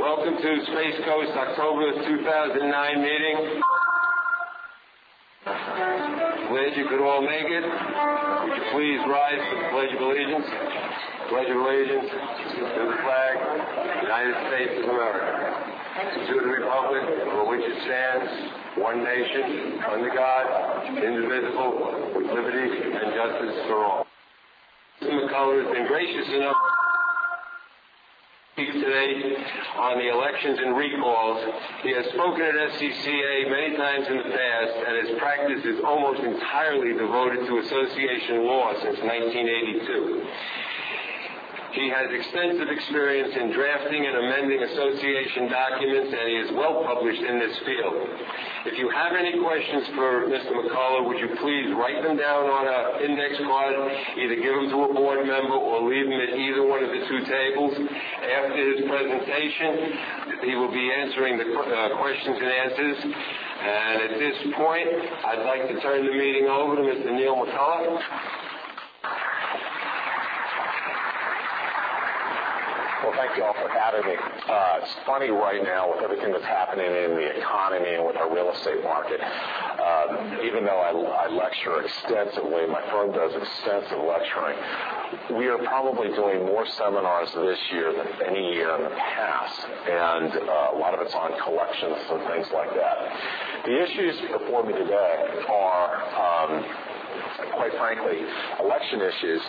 Welcome to Space Coast October 2009 meeting. Glad you could all make it. Would you please rise for the Pledge of Allegiance? Pledge of Allegiance to the flag of the United States of America, to the republic for which it stands, one nation, under God, indivisible, with liberty and justice for all. Mr. McCullough has been gracious enough to speak today on the elections and recalls. He has spoken at SCCA many times in the past, and his practice is almost entirely devoted to association law since 1982. He has extensive experience in drafting and amending association documents, and he is well published in this field. If you have any questions for Mr. McCullough, would you please write them down on an index card, either give them to a board member or leave them at either one of the two tables. After his presentation, he will be answering the questions and answers. And at this point, I'd like to turn the meeting over to Mr. Neil McCullough. Well, thank you all for having me. It's funny right now with everything that's happening in the economy and with our real estate market. Even though I lecture extensively, my firm does extensive lecturing, we are probably doing more seminars this year than any year in the past, and a lot of it's on collections and things like that. The issues before me today are, quite frankly, election issues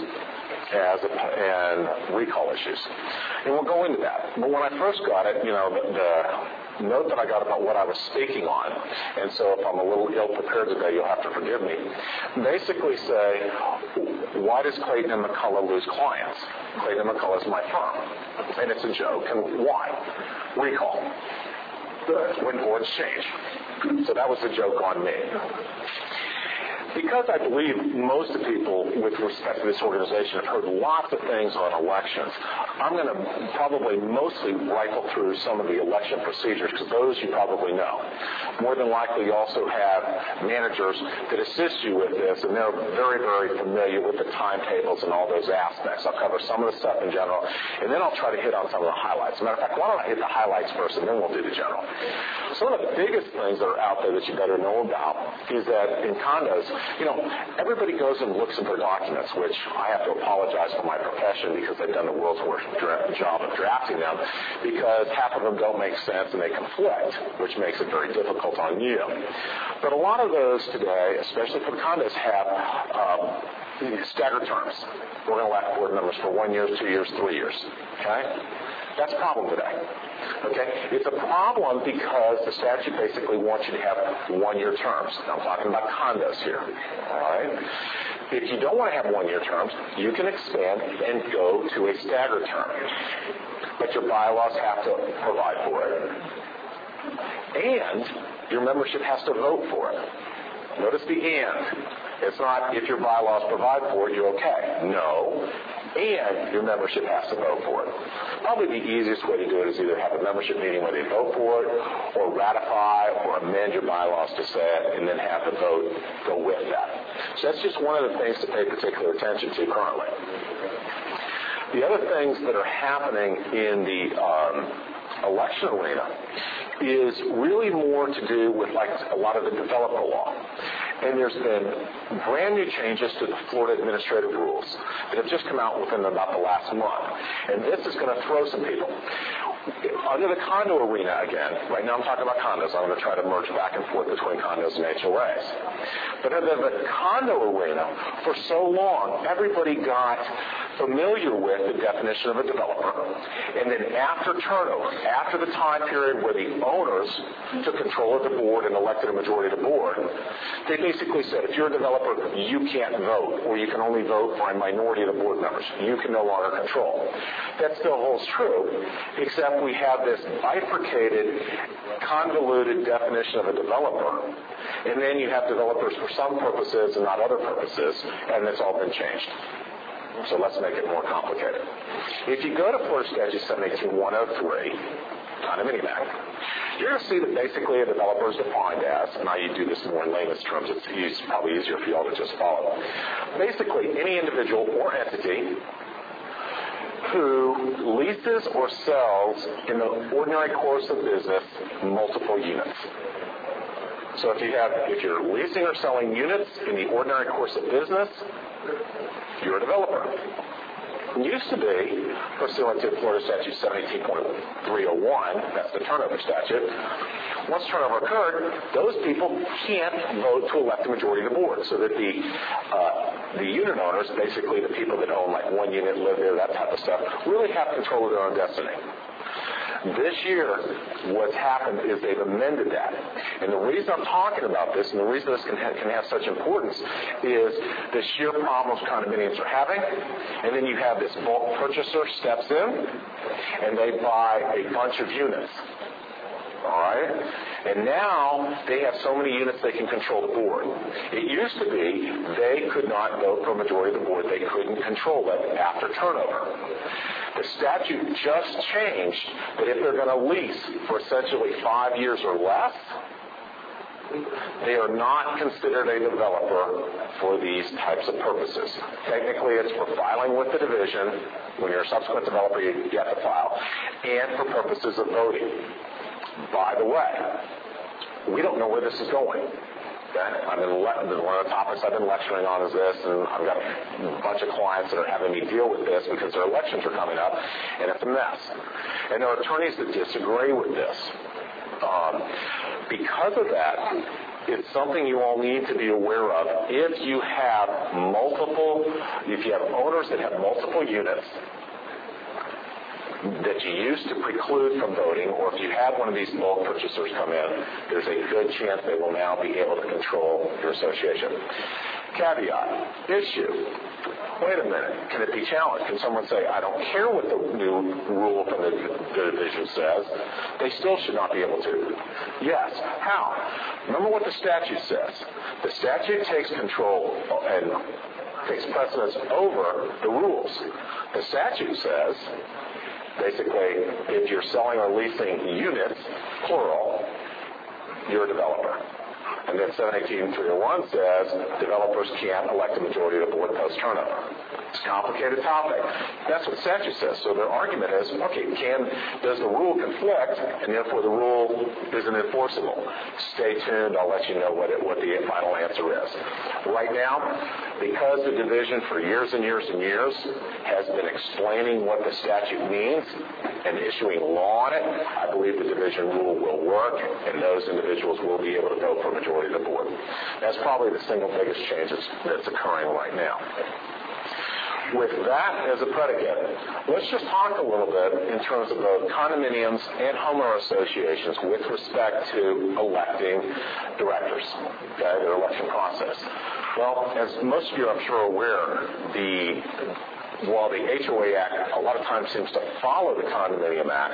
and recall issues. And we'll go into that. But when I first got it, the note that I got about what I was speaking on, and so if I'm a little ill-prepared today, you'll have to forgive me, basically say, why does Clayton and McCullough lose clients? Clayton and McCullough is my firm. And it's a joke. And why? Recall. When boards change. So that was the joke on me. Because I believe most of the people with respect to this organization have heard lots of things on elections, I'm going to probably mostly rifle through some of the election procedures, because those you probably know. More than likely you also have managers that assist you with this, and they're very, very familiar with the timetables and all those aspects. I'll cover some of the stuff in general, and then I'll try to hit on some of the highlights. As a matter of fact, why don't I hit the highlights first, and then we'll do the general. Some of the biggest things that are out there that you better know about is that in condos, everybody goes and looks at their documents, which I have to apologize for my profession because they've done the world's worst job of drafting them, because half of them don't make sense and they conflict, which makes it very difficult on you. But a lot of those today, especially for the condos, have staggered terms. We're going to elect board members for 1 year, 2 years, 3 years. Okay? That's a problem today. Okay? It's a problem because the statute basically wants you to have 1 year terms. Now, I'm talking about condos here. All right? If you don't want to have 1 year terms, you can expand and go to a staggered term. But your bylaws have to provide for it. And your membership has to vote for it. Notice the and. It's not if your bylaws provide for it, you're okay. No. And your membership has to vote for it. Probably the easiest way to do it is either have a membership meeting where they vote for it, or ratify or amend your bylaws to say it, and then have the vote go with that. So that's just one of the things to pay particular attention to currently. The other things that are happening in the election arena is really more to do with like a lot of the developer law. And there's been brand new changes to the Florida administrative rules that have just come out within about the last month. And this is going to throw some people. Under the condo arena again, right now I'm talking about condos. I'm going to try to merge back and forth between condos and HOAs. But under the condo arena, for so long, everybody got familiar with the definition of a developer. And then after turnover, after the time period where the owners took control of the board and elected a majority of the board, they basically said, if you're a developer, you can't vote, or you can only vote for a minority of the board members. You can no longer control. That still holds true, except we have this bifurcated, convoluted definition of a developer, and then you have developers for some purposes and not other purposes, and it's all been changed. So let's make it more complicated. If you go to Florida Statute 718-103, condominium act, you're going to see that basically a developer is defined as, and I do this more in layman's terms, it's probably easier for you all to just follow. Basically, any individual or entity who leases or sells in the ordinary course of business multiple units. So if you're leasing or selling units in the ordinary course of business, you're a developer. It used to be, pursuant to Florida Statute 17.301, that's the turnover statute, once turnover occurred, those people can't vote to elect the majority of the board, so that the unit owners, basically the people that own like one unit, live there, that type of stuff, really have control of their own destiny. This year, what's happened is they've amended that. And the reason I'm talking about this, and the reason this can have such importance, is the sheer problems condominiums are having. And then you have this bulk purchaser steps in, and they buy a bunch of units. All right? And now they have so many units they can control the board. It used to be they could not vote for a majority of the board. They couldn't control it after turnover. The statute just changed that if they're going to lease for essentially 5 years or less, they are not considered a developer for these types of purposes. Technically, it's for filing with the division. When you're a subsequent developer, you have to file. And for purposes of voting. By the way, we don't know where this is going. Okay? One of the topics I've been lecturing on is this, and I've got a bunch of clients that are having me deal with this because their elections are coming up, and it's a mess. And there are attorneys that disagree with this. Because of that, it's something you all need to be aware of. If you have owners that have multiple units that you used to preclude from voting, or if you have one of these bulk purchasers come in, there's a good chance they will now be able to control your association. Caveat, issue. Wait a minute, can it be challenged? Can someone say, I don't care what the new rule from the division says, they still should not be able to? Yes. How? Remember what the statute says. The statute takes control and takes precedence over the rules. The statute says, basically, if you're selling or leasing units, plural, you're a developer. And then 718.301 says developers can't elect a majority of the board post-turnover. It's a complicated topic. That's what the statute says. So their argument is, okay, does the rule conflict, and therefore the rule isn't enforceable? Stay tuned. I'll let you know what the final answer is. Right now, because the division for years and years and years has been explaining what the statute means and issuing law on it, I believe the division rule will work, and those individuals will be able to vote for a majority of the board. That's probably the single biggest change that's occurring right now. With that as a predicate, let's just talk a little bit in terms of both condominiums and homeowner associations with respect to electing directors, okay, their election process. Well, as most of you, I'm sure, are aware, while the HOA Act a lot of times seems to follow the Condominium Act,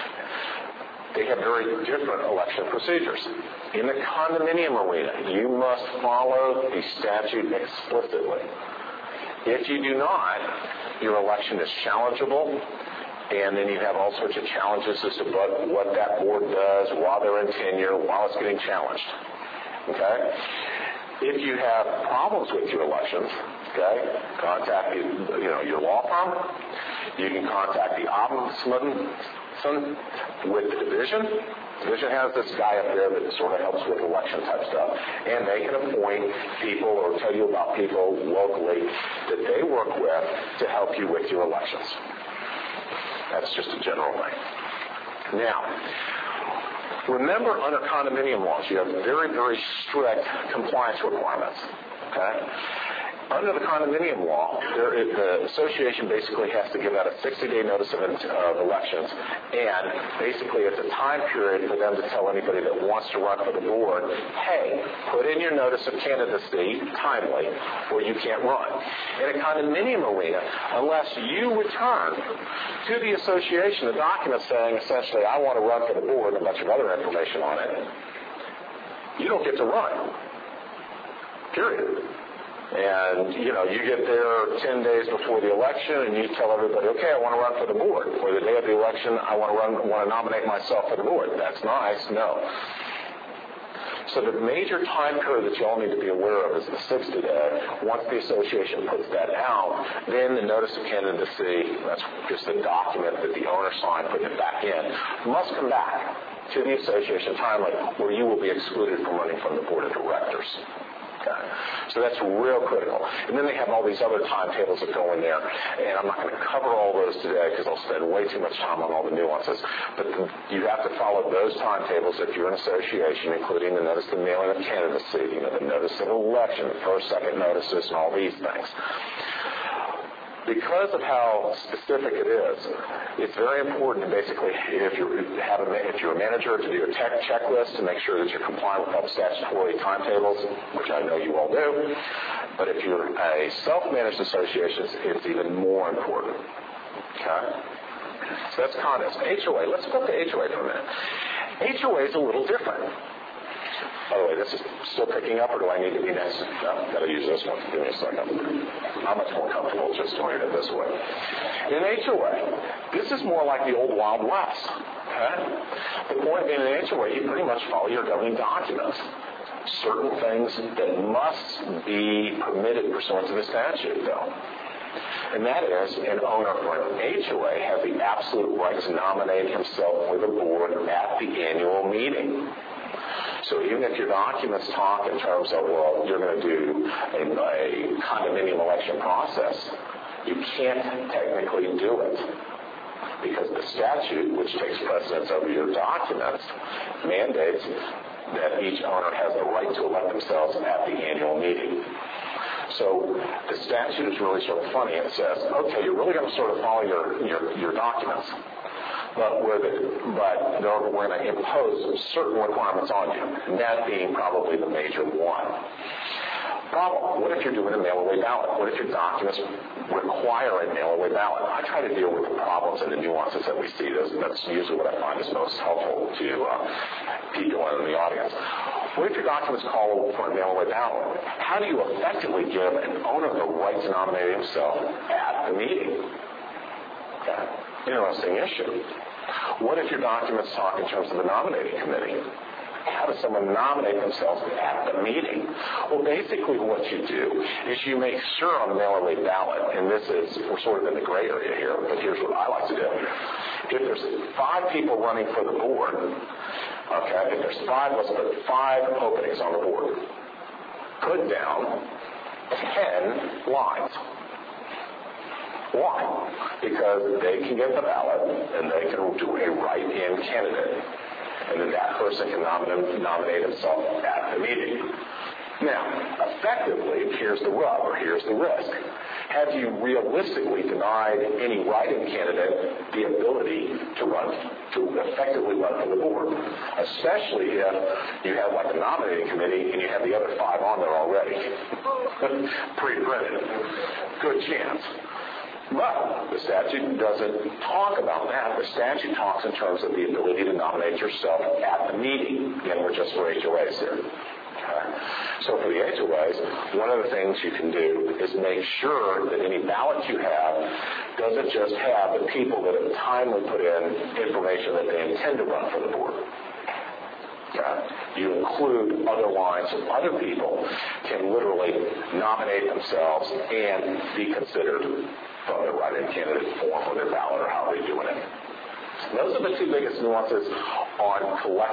they have very different election procedures. In the condominium arena, you must follow the statute explicitly. If you do not, your election is challengeable, and then you have all sorts of challenges as to what that board does while they're in tenure, while it's getting challenged. Okay? If you have problems with your elections, okay, contact your law firm. You can contact the ombudsman with the division. The division has this guy up there that sort of helps with election type stuff. And they can appoint people or tell you about people locally that they work with to help you with your elections. That's just a general thing. Now, remember, under condominium laws, you have very, very strict compliance requirements. Okay? Under the condominium law, the association basically has to give out a 60-day notice of elections, and basically it's a time period for them to tell anybody that wants to run for the board, hey, put in your notice of candidacy timely, or you can't run. In a condominium arena, unless you return to the association a document saying, essentially, I want to run for the board, and a bunch of other information on it, you don't get to run. Period. And, you get there 10 days before the election, and you tell everybody, okay, I want to run for the board. Or the day of the election, I want to nominate myself for the board. That's nice. No. So the major time code that you all need to be aware of is the 60 day. Once the association puts that out, then the notice of candidacy, that's just a document that the owner signed putting it back in, must come back to the association timely, where you will be excluded from running from the board of directors. Okay. So that's real critical. And then they have all these other timetables that go in there, and I'm not going to cover all those today because I'll spend way too much time on all the nuances. But you have to follow those timetables if you're an association, including the notice of mailing of candidacy, the notice of election, the first, second notices, and all these things. Because of how specific it is, it's very important to basically, if you're a manager, to do a checklist to make sure that you're compliant with all the statutory timetables, which I know you all do. But if you're a self-managed association, it's even more important. Okay? So that's condos. HOA. Let's go to HOA for a minute. HOA is a little different. By the way, this is still picking up, or do I need to be nice? No, got to use this one. Give me a second. I'm much more comfortable just doing it this way. In HOA, this is more like the old Wild West. Okay? The point being, in HOA, you pretty much follow your governing documents. Certain things that must be permitted pursuant to the statute, though. And that is, an owner for an HOA has the absolute right to nominate himself for the board at the annual meeting. So even if your documents talk in terms of, well, you're going to do a condominium election process, you can't technically do it because the statute, which takes precedence over your documents, mandates that each owner has the right to elect themselves at the annual meeting. So the statute is really sort of funny. It says, okay, you're really going to sort of follow your documents. But we're going to impose certain requirements on you, and that being probably the major one. Problem, what if you're doing a mail-away ballot? What if your documents require a mail-away ballot? I try to deal with the problems and the nuances that we see. That's usually what I find is most helpful to people in the audience. What if your documents call for a mail-away ballot? How do you effectively give an owner the right to nominate himself at the meeting? Okay. Interesting issue. What if your documents talk in terms of the nominating committee? How does someone nominate themselves at the meeting? Well, basically what you do is you make sure on the mail-away ballot, and we're sort of in the gray area here, but here's what I like to do. If there's 5 people running for the board, okay, if there's 5, let's put 5 openings on the board. Put down 10 lines. Why? Because they can get the ballot and they can do a write-in candidate. And then that person can nominate himself at the meeting. Now, effectively, here's the rub, or here's the risk. Have you realistically denied any write-in candidate the ability to effectively run for the board? Especially if you have like a nominating committee and you have the other 5 on there already. Pre-printed. Good chance. But the statute doesn't talk about that. The statute talks in terms of the ability to nominate yourself at the meeting. Again, we're just for HOAs here. Okay. So for the HOAs, one of the things you can do is make sure that any ballot you have doesn't just have the people that have timely put in information that they intend to run for the board. Okay. You include other lines of other people can literally nominate themselves and be considered from the write-in candidate form or their ballot or how they're doing it. Those are the 2 biggest nuances on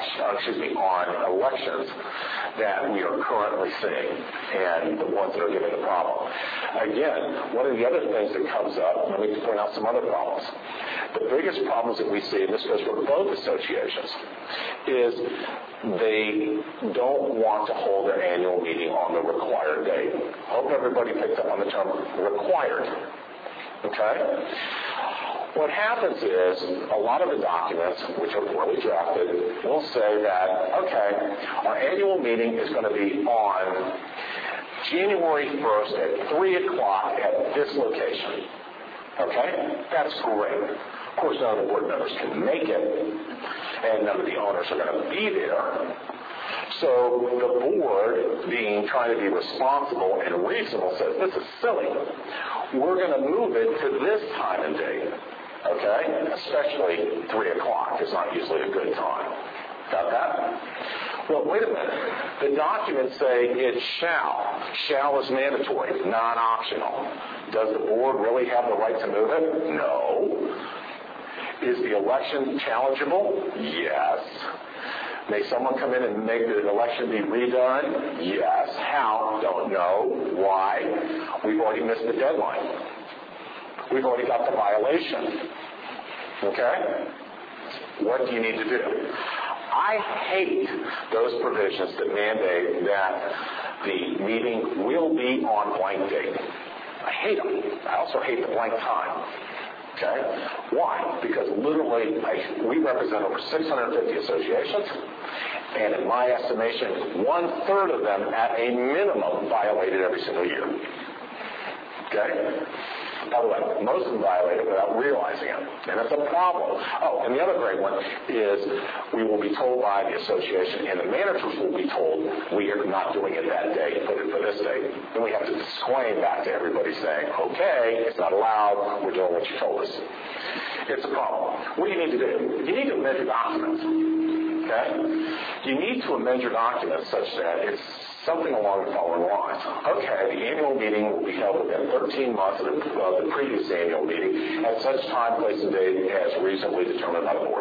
elections that we are currently seeing and the ones that are giving the problem. Again, one of the other things that comes up, let me point out some other problems. The biggest problems that we see, and this goes for both associations, is they don't want to hold their annual meeting on the required date. Hope everybody picked up on the term required. Okay? What happens is a lot of the documents, which are poorly drafted, will say that, okay, our annual meeting is going to be on January 1st at 3 o'clock at this location. Okay? That's great. Of course, none of the board members can make it, and none of the owners are going to be there. So the board, trying to be responsible and reasonable, says, this is silly. We're going to move it to this time and date. Okay? Especially 3 o'clock is not usually a good time. Got that? Well, wait a minute. The documents say it shall. Shall is mandatory, non-optional. Does the board really have the right to move it? No. Is the election challengeable? Yes. May someone come in and make the election be redone? Yes. How? Don't know. Why? We've already missed the deadline. We've already got the violation. Okay? What do you need to do? I hate those provisions that mandate that the meeting will be on blank date. I hate them. I also hate the blank time. Okay? Why? Because literally we represent over 650 associations, and in my estimation, 1/3 of them at a minimum violate it every single year. Okay? By the way, most of them violate it without realizing it, and that's a problem. Oh, and the other great one is we will be told by the association, and the managers will be told we are not doing it that day, put it for this date. Then we have to disclaim back to everybody saying, okay, it's not allowed, we're doing what you told us. It's a problem. What do you need to do? You need to amend your documents. Okay? You need to amend your documents such that it's something along the following lines. Okay, the annual meeting will be held within 13 months of the previous annual meeting at such time, place, and date as reasonably determined by the board.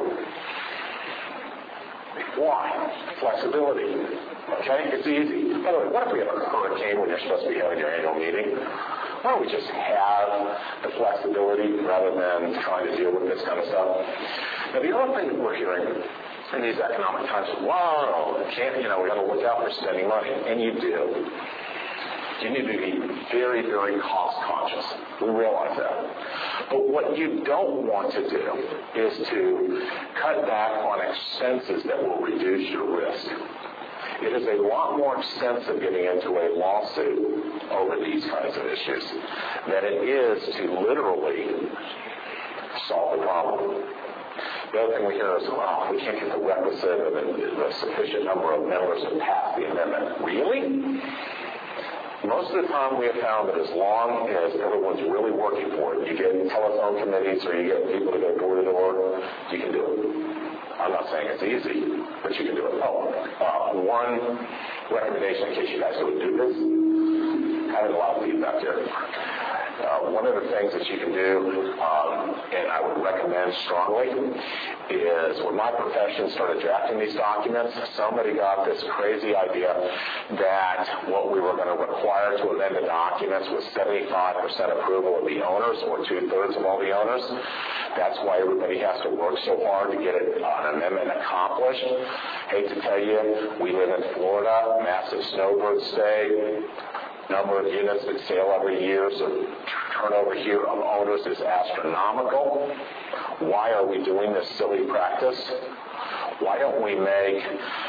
Why? Flexibility. Okay? It's easy. By the way, what if we have a hurricane when you're supposed to be having your annual meeting? Why don't we just have the flexibility rather than trying to deal with this kind of stuff? Now, the other thing that we're hearing in these economic times, wow, we got to look out for spending money. And you do. You need to be very, very cost conscious. We realize that. But what you don't want to do is to cut back on expenses that will reduce your risk. It is a lot more expensive getting into a lawsuit over these kinds of issues than it is to literally solve the problem. The other thing we hear is, we can't get the requisite of a sufficient number of members to pass the amendment. Really? Most of the time we have found that as long as everyone's really working for it, you get telephone committees or you get people to go door to door, you can do it. I'm not saying it's easy, but you can do it. One recommendation in case you guys don't do this, having a lot of feedback here. One of the things that you can do, and I would recommend strongly, is when my profession started drafting these documents, somebody got this crazy idea that what we were going to require to amend the documents was 75% approval of the owners or 2/3 of all the owners. That's why everybody has to work so hard to get an amendment accomplished. Hate to tell you, we live in Florida, massive snowbird state. Number of units that sale every year, so turnover here of owners is astronomical. Why are we doing this silly practice? Why don't we make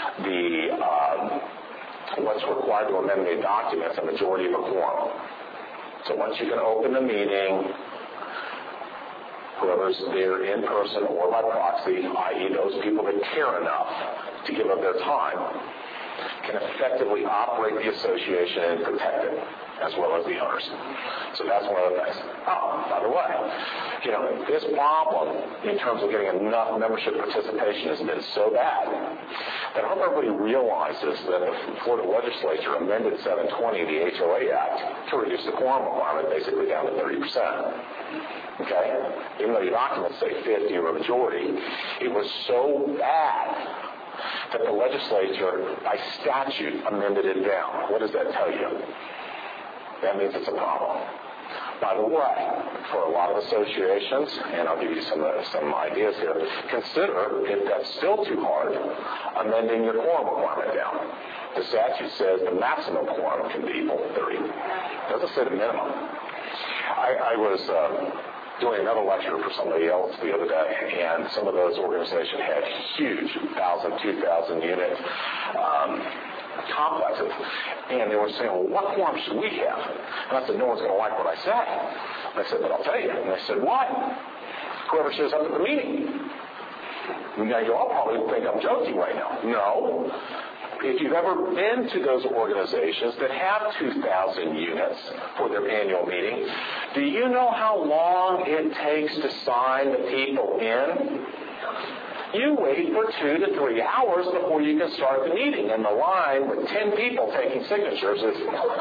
what's required to amend the documents a majority of a quorum? So once you can open the meeting, whoever's there in person or by proxy, i.e. those people that care enough to give up their time, can effectively operate the association and protect it, as well as the owners. So that's one of the things. By the way, this problem in terms of getting enough membership participation has been so bad that I hope everybody realizes that the Florida legislature amended 720, the HOA Act, to reduce the quorum requirement basically down to 30%. Okay? Even though your documents say 50 or a majority, it was so bad that the legislature, by statute, amended it down. What does that tell you? That means it's a problem. By the way, for a lot of associations, and I'll give you some ideas here, consider, if that's still too hard, amending your quorum requirement down. The statute says the maximum quorum can be 30. It doesn't say the minimum. I was doing another lecture for somebody else the other day, and some of those organizations had huge 1,000, 2,000 unit complexes, and they were saying, well, what quorum should we have? And I said, no one's going to like what I said. And I said, but I'll tell you. And they said, what? Whoever shows up at the meeting. Now, you all probably think I'm joking right now. No. If you've ever been to those organizations that have 2,000 units for their annual meeting, do you know how long it takes to sign the people in? you wait for 2 to 3 hours before you can start the meeting. And the line with 10 people taking signatures is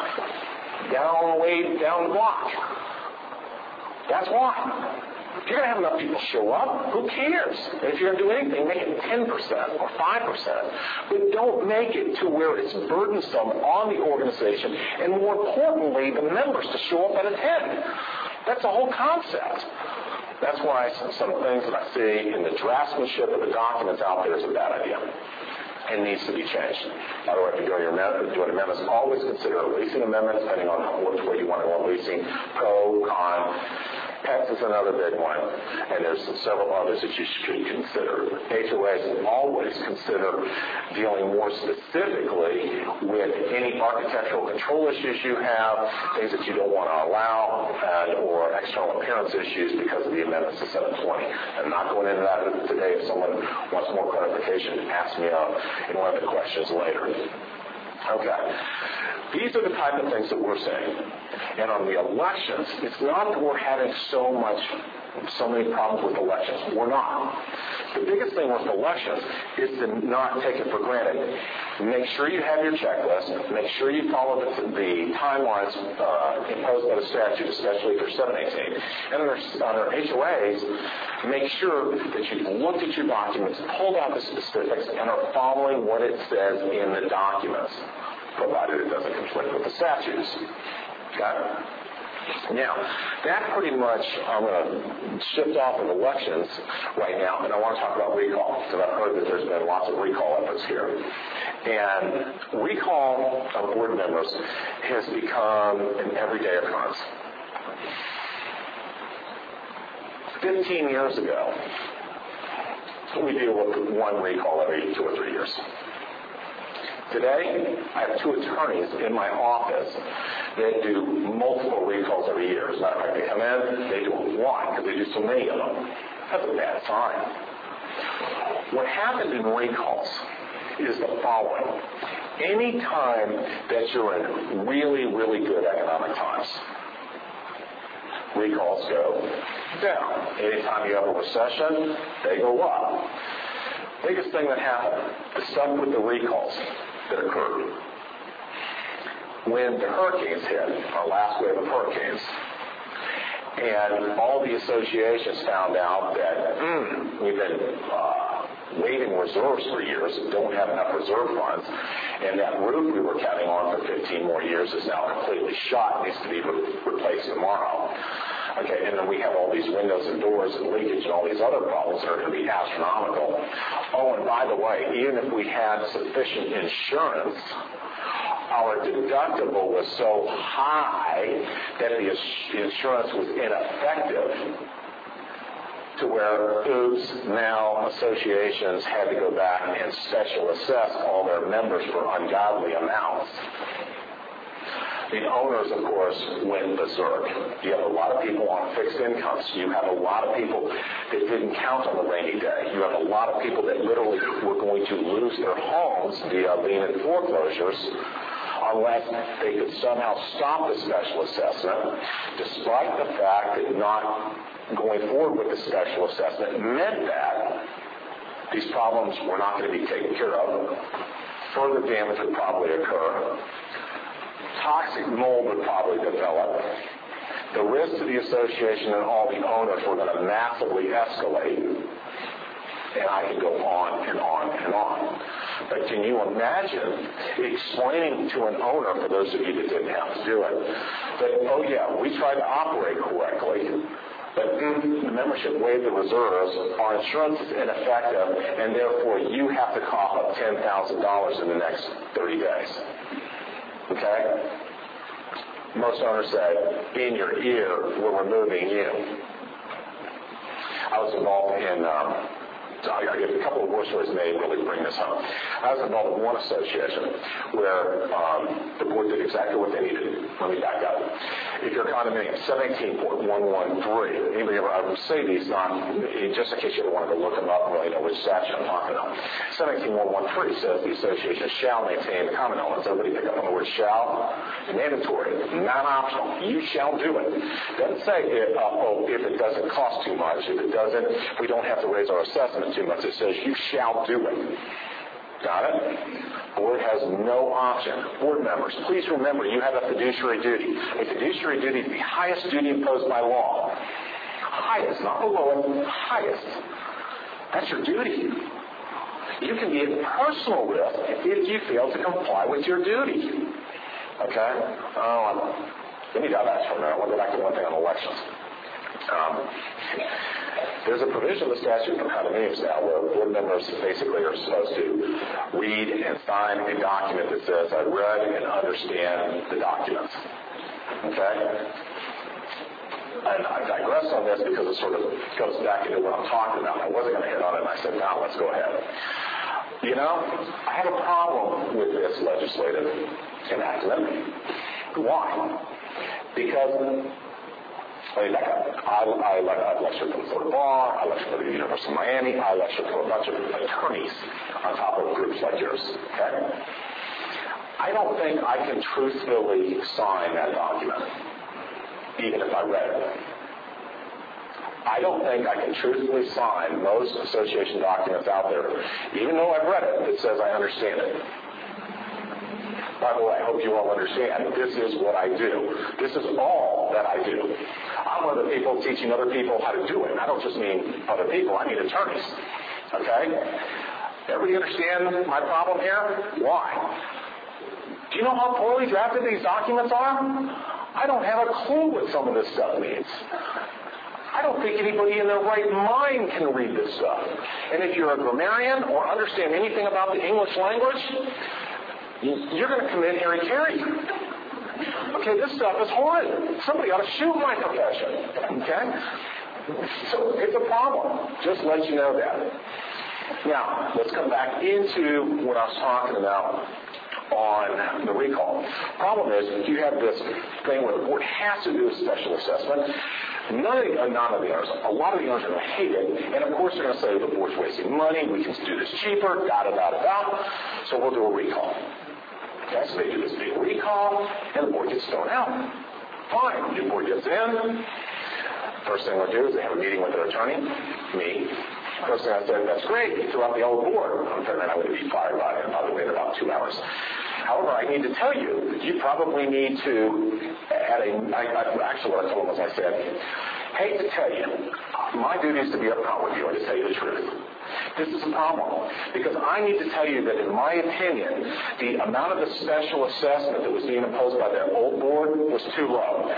way down the block. That's why. If you're going to have enough people show up, who cares? And if you're going to do anything, make it 10% or 5%. But don't make it to where it's burdensome on the organization and, more importantly, the members to show up and attend. That's the whole concept. That's why some things that I see in the draftsmanship of the documents out there is a bad idea and needs to be changed. By the way, if you're doing amendments, always consider a leasing amendment, depending on which way you want to go on leasing, pro, con. PETS is another big one, and there's several others that you should consider. HOAs always consider dealing more specifically with any architectural control issues you have, things that you don't want to allow, or external appearance issues because of the amendments to 720. I'm not going into that today. If someone wants more clarification, ask me in one of the questions later. Okay. These are the type of things that we're saying. And on the elections, it's not that we're having so many problems with elections. We're not. The biggest thing with elections is to not take it for granted. Make sure you have your checklist. Make sure you follow the timelines imposed by the statute, especially for 718. And on our HOAs, make sure that you've looked at your documents, pulled out the specifics, and are following what it says in the documents, provided it doesn't conflict with the statutes. Got it? Now, that pretty much, I'm going to shift off of elections right now, and I want to talk about recall, because I've heard that there's been lots of recall efforts here. And recall of board members has become an everyday occurrence. 15 years ago, we deal with one recall every 2 or 3 years. Today, I have 2 attorneys in my office that do multiple recalls every year. As a matter of fact, they come in, they do one because they do so many of them. That's a bad sign. What happens in recalls is the following. Any time that you're in really, really good economic times, recalls go down. Anytime you have a recession, they go up. Biggest thing that happened is stuff with the recalls that occurred. When the hurricanes hit, our last wave of hurricanes, and all the associations found out that we've been waiving reserves for years, don't have enough reserve funds, and that roof we were counting on for 15 more years is now completely shot, needs to be replaced tomorrow. Okay, and then we have all these windows and doors and leakage and all these other problems that are going to be astronomical. Oh, and by the way, even if we had sufficient insurance, our deductible was so high that the insurance was ineffective to where now associations had to go back and special assess all their members for ungodly amounts. The owners, of course, went berserk. You have a lot of people on fixed incomes. You have a lot of people that didn't count on the rainy day. You have a lot of people that literally were going to lose their homes via lien and foreclosures unless they could somehow stop the special assessment, despite the fact that not going forward with the special assessment meant that these problems were not going to be taken care of. Further damage would probably occur. Toxic mold would probably develop. The risk to the association and all the owners were going to massively escalate. And I could go on and on and on. But can you imagine explaining to an owner, for those of you that didn't have to do it, that, oh yeah, we tried to operate correctly, but the membership waived the reserves, our insurance is ineffective, and therefore you have to cough up $10,000 in the next 30 days. Okay? Most owners say, in your ear, we're removing you. I was involved in, I give a couple of war stories may really bring this home. I was involved in one association where the board did exactly what they needed. Let me back up. If you're condominium, 718.113, anybody ever, I would say these not, just in case you ever wanted to look them up and really know which statute I'm talking about. 17.113 says the association shall maintain the common elements. Everybody pick up on the word shall? Mandatory, non-optional. You shall do it. It doesn't say, if it doesn't cost too much, if we don't have to raise our assessment too much. It says you shall do it. Got it? Board has no option. Board members, please remember you have a fiduciary duty. A fiduciary duty is the highest duty imposed by law. Highest, not the lowest, highest. That's your duty. You can be at personal risk if you fail to comply with your duty. Okay? Let me dive back for a minute. I want to go back to one thing on elections. There's a provision of the statute for condominiums now where board members basically are supposed to read and sign a document that says, I read and understand the documents. Okay? And I digress on this because it sort of goes back into what I'm talking about. I wasn't going to hit on it, and I said, no, let's go ahead. You know, I have a problem with this legislative enactment. Why? Because I lectured for the Florida Bar, I lectured for the University of Miami, I lectured for a bunch of attorneys on top of groups like yours. Okay? I don't think I can truthfully sign that document, even if I read it. I don't think I can truthfully sign most association documents out there, even though I've read it, that says I understand it. By the way, I hope you all understand, this is what I do. This is all that I do. I'm one of the people teaching other people how to do it. I don't just mean other people, I mean attorneys. Okay? Everybody understand my problem here? Why? Do you know how poorly drafted these documents are? I don't have a clue what some of this stuff means. I don't think anybody in their right mind can read this stuff. And if you're a grammarian or understand anything about the English language, you're going to commit hara-kiri. Okay, this stuff is horrid. Somebody ought to shoot my profession. Okay? So it's a problem. Just let you know that. Now, let's come back into what I was talking about on the recall. Problem is, you have this thing where the board has to do a special assessment. None of the owners, a lot of the owners are going to hate it, and of course they're going to say the board's wasting money, we can do this cheaper, so we'll do a recall. Okay, so they do this big recall, and the board gets thrown out. Fine, new board gets in. First thing they'll do is they have a meeting with their attorney, me. First thing I said, that's great, you threw out the old board. I'm afraid I would be fired by it, by the way, in about 2 hours. However, I need to tell you that you probably need to actually what I told them was I said, hate to tell you, my duty is to be upfront with you and to tell you the truth. This is a problem because I need to tell you that in my opinion, the amount of the special assessment that was being imposed by that old board was too low.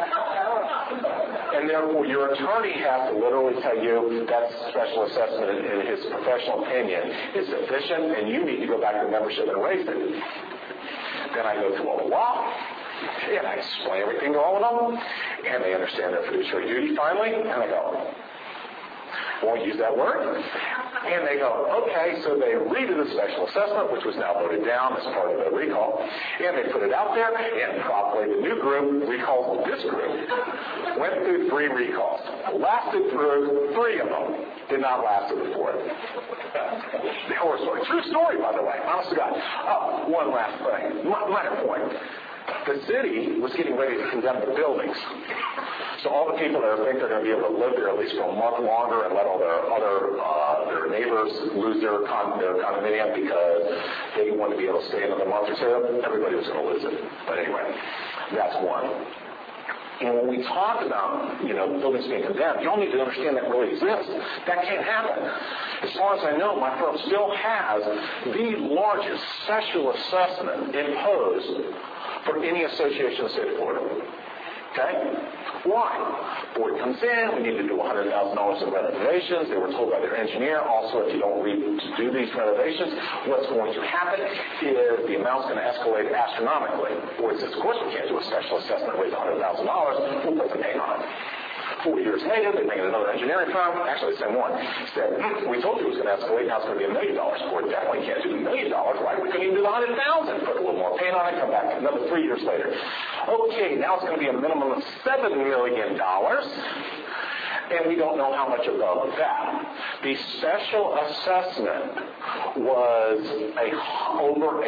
And therefore, your attorney has to literally tell you that special assessment in his professional opinion is sufficient and you need to go back to membership and raise it. Then I go through all the law, and I explain everything to all of them, and they understand their fiduciary duty finally, and I go, won't use that word? And they go, okay, so they redid the special assessment, which was now voted down as part of the recall, and they put it out there, and promptly the new group recalls this group. Went through 3 recalls. Lasted through 3 of them. Did not last through the 4th. The horror story. True story, by the way. Honest to God. Oh, one last thing. Minor point. The city was getting ready to condemn the buildings. So all the people that think they're going to be able to live there at least for a month longer and let all their neighbors lose their condominium because they want to be able to stay another month or two, everybody was going to lose it. But anyway, that's one. And when we talk about, buildings being condemned, you all need to understand that really exists. That can't happen. As far as I know, my firm still has the largest special assessment imposed for any association in the state of Florida. Okay? Why? Board comes in, we need to do $100,000 in renovations. They were told by their engineer, also, if you don't do these renovations, what's going to happen is the amount's going to escalate astronomically. Board says, of course we can't do a special assessment raise $100,000. We'll put the paint on it. 4 years later, they bring in another engineering firm, actually the same one, said, we told you it was going to escalate, now it's going to be $1 million. Board definitely can't do $1 million, right? We couldn't even do the $100,000. Put a little more paint on it, come back another 3 years later. Okay, now it's going to be a minimum of $7 million. and we don't know how much above that. The special assessment was over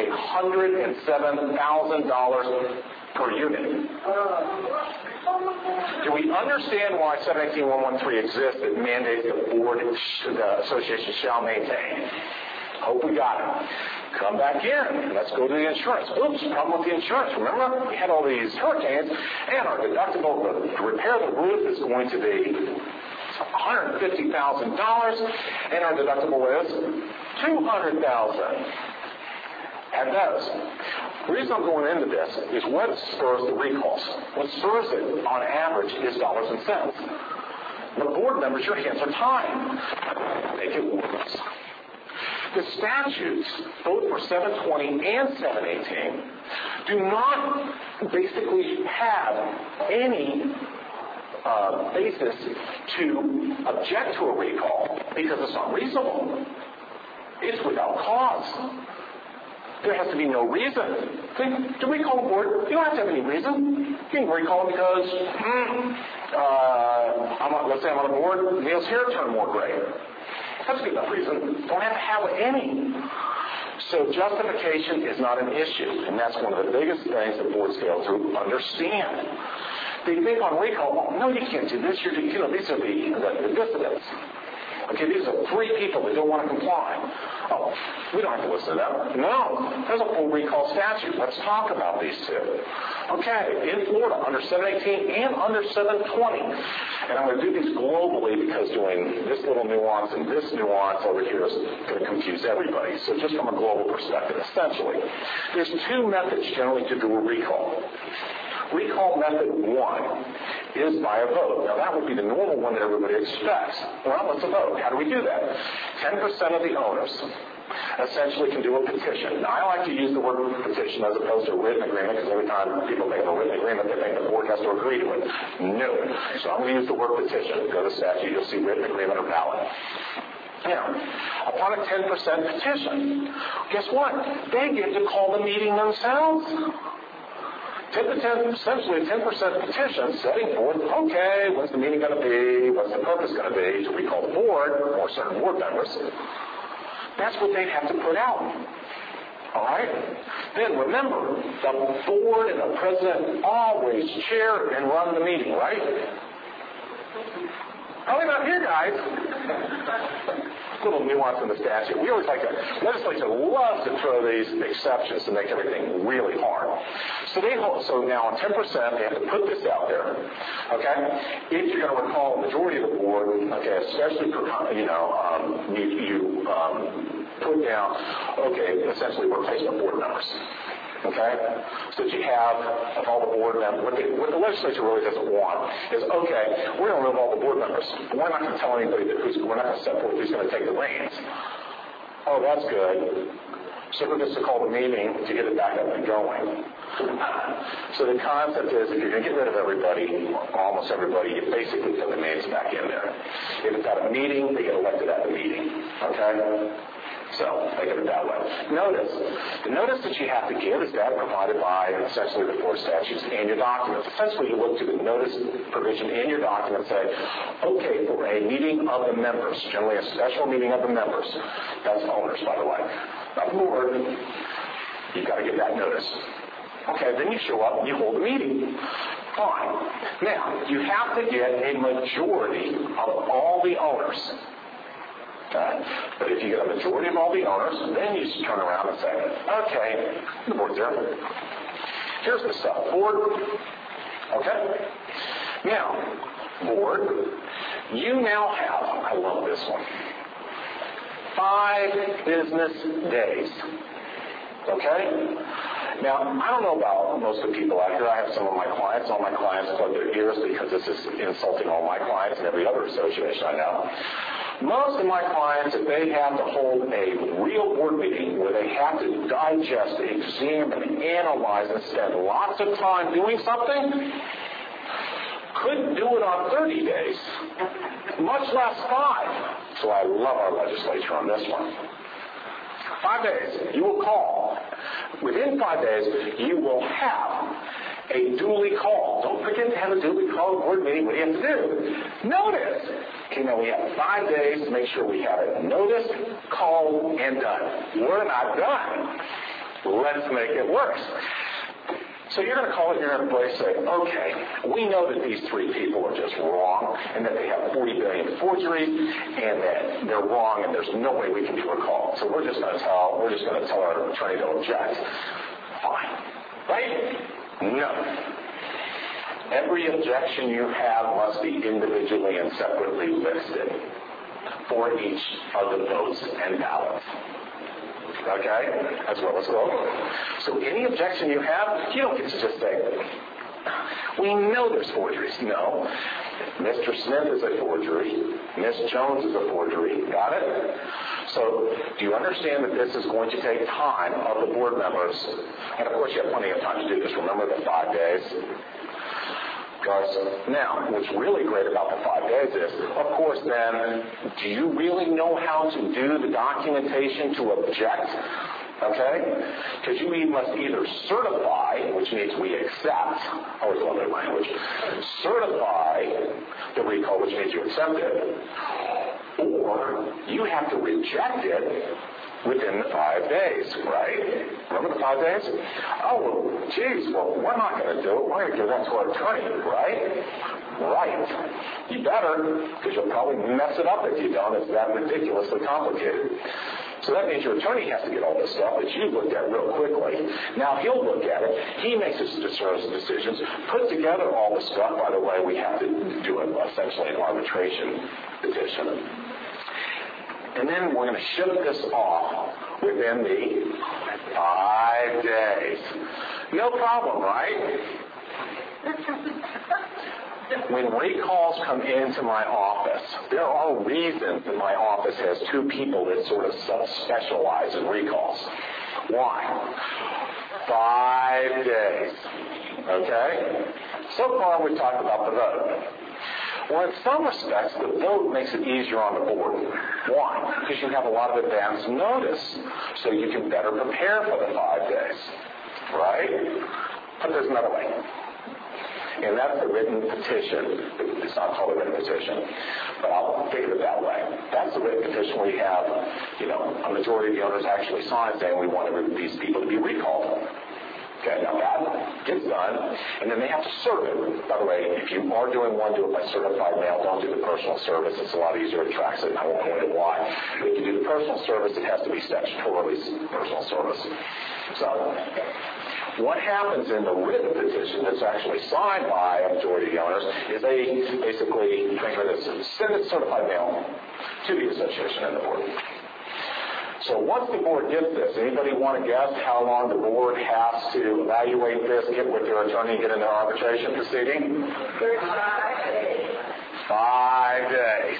$107,000 per unit. Do we understand why 718.113 exists that mandates the board, the association shall maintain? Hope we got it. Come back in. Let's go to the insurance. Oops, problem with the insurance. Remember, we had all these hurricanes, and our deductible to repair the roof is going to be $150,000, and our deductible is $200,000. At those. The reason I'm going into this is what spurs the recalls. What spurs it, on average, is dollars and cents. The board members, your hands are tied. Make it worse. The statutes, both for 720 and 718, do not basically have any basis to object to a recall because it's not reasonable. It's without cause. There has to be no reason. To recall a board, you don't have to have any reason. You can recall it because, let's say I'm on a board, Neil's hair turned more gray. That's a good enough reason. Don't have to have any. So justification is not an issue, and that's one of the biggest things that boards fail to understand. They think on recall, well, no, you can't do this. These are the dissidents. Okay, these are 3 people that don't want to comply. Oh, we don't have to listen to them. No, there's a full recall statute. Let's talk about these 2. Okay, in Florida, under 718 and under 720. And I'm going to do these globally because doing this little nuance and this nuance over here is going to confuse everybody. So just from a global perspective, essentially, there's 2 methods generally to do a recall. Recall method 1 is by a vote. Now, that would be the normal one that everybody expects. Well, it's a vote. How do we do that? 10% of the owners essentially can do a petition. Now, I like to use the word petition as opposed to a written agreement because every time people think of a written agreement, they think the board has to agree to it. No. So I'm going to use the word petition. Go to statute. You'll see written agreement or ballot. Now, upon a 10% petition, guess what? They get to call the meeting themselves. Essentially a 10% petition setting forth, okay, when's the meeting going to be? What's the purpose going to be? To recall the board or certain board members. That's what they'd have to put out. All right? Then remember, the board and the president always chair and run the meeting, right? Probably not here, guys. A little nuance in the statute. We always like to, legislature loves to throw these exceptions to make everything really hard. So now on 10%, they have to put this out there. Okay? If you're going to recall a majority of the board, okay, especially for, you put down, okay, essentially replacement board members. Okay? So that you have of all the board members. What the legislature really doesn't want is, okay, we're going to remove all the board members. We're not going to tell anybody we're not going to set forth who's going to take the reins. Oh, that's good. So we're just to call the meeting to get it back up and going. So the concept is if you're going to get rid of everybody, almost everybody, you basically put the names back in there. If it's at a meeting, they get elected at the meeting. Okay? So, think of it that way. The notice that you have to give is that provided by essentially the 4 statutes and your documents. Essentially, you look to the notice provision in your document and say, okay, for a meeting of the members, generally a special meeting of the members, that's owners, by the way, not the board, you've got to give that notice. Okay, then you show up and you hold a meeting. Fine. Now, you have to get a majority of all the owners. But if you get a majority of all the owners, then you turn around and say, okay, the board's there. Here's the stuff. Board. Okay? Now, board, you now have, I love this one, 5 business days. Okay? Now, I don't know about most of the people out here. I have some of my clients. All my clients plug their ears because this is insulting all my clients and every other association I know. Most of my clients, if they have to hold a real board meeting where they have to digest, examine, analyze, and spend lots of time doing something, couldn't do it on 30 days, much less 5. So I love our legislature on this one. 5 days, you will call. Within 5 days, you will have a duly called. Don't forget to have a duly called board meeting. What do you have to do? Notice. Okay, now we have 5 days to make sure we have it noticed, called, and done. We're not done. Let's make it worse. So you're going to call it, you're going to say, okay, we know that these 3 people are just wrong, and that they have 40 billion forgeries, and that they're wrong, and there's no way we can do a call. So we're just going to tell our attorney to object. Fine. Right? No. Every objection you have must be individually and separately listed for each of the votes and ballots. Okay? As well as vote. So any objection you have, you don't get to just say, we know there's forgeries. No. Mr. Smith is a forgery. Ms. Jones is a forgery. Got it? So do you understand that this is going to take time of the board members? And of course you have plenty of time to do this. Remember the 5 days? Now, what's really great about the 5 days is, of course, then, do you really know how to do the documentation to object? Okay? Because you must either certify, which means we accept, I always love that language, certify the recall, which means you accept it, or you have to reject it within the 5 days, right? Remember the 5 days? Oh, well, geez, well, we're not going to do it. We're going to give that to our attorney, right? Right. You better, because you'll probably mess it up if you don't. It's that ridiculously complicated. So that means your attorney has to get all this stuff that you looked at real quickly. Now he'll look at it. He makes his decisions, put together all the stuff. By the way, we have to do essentially an arbitration petition. And then we're going to ship this off within the 5 days. No problem, right? When recalls come into my office, there are reasons that my office has 2 people that sort of specialize in recalls. Why? 5 days. Okay? So far we've talked about the vote. Well, in some respects, the vote makes it easier on the board. Why? Because you have a lot of advance notice, so you can better prepare for the 5 days. Right? But there's another way. And that's the written petition. It's not called a written petition, but I'll think of it that way. That's the written petition where you have, a majority of the owners actually sign saying we want these people to be recalled. Okay, now that gets done, and then they have to serve it. By the way, if you are doing one, do it by certified mail. Don't do the personal service. It's a lot easier to track it, and I won't go into why. But if you do the personal service, it has to be statutorily personal service. So, what happens in the written petition that's actually signed by a majority of the owners is they basically send it certified mail to the association and the board. So once the board gets this, anybody want to guess how long the board has to evaluate this, get with their attorney, get into arbitration proceeding? 5 days. 5 days.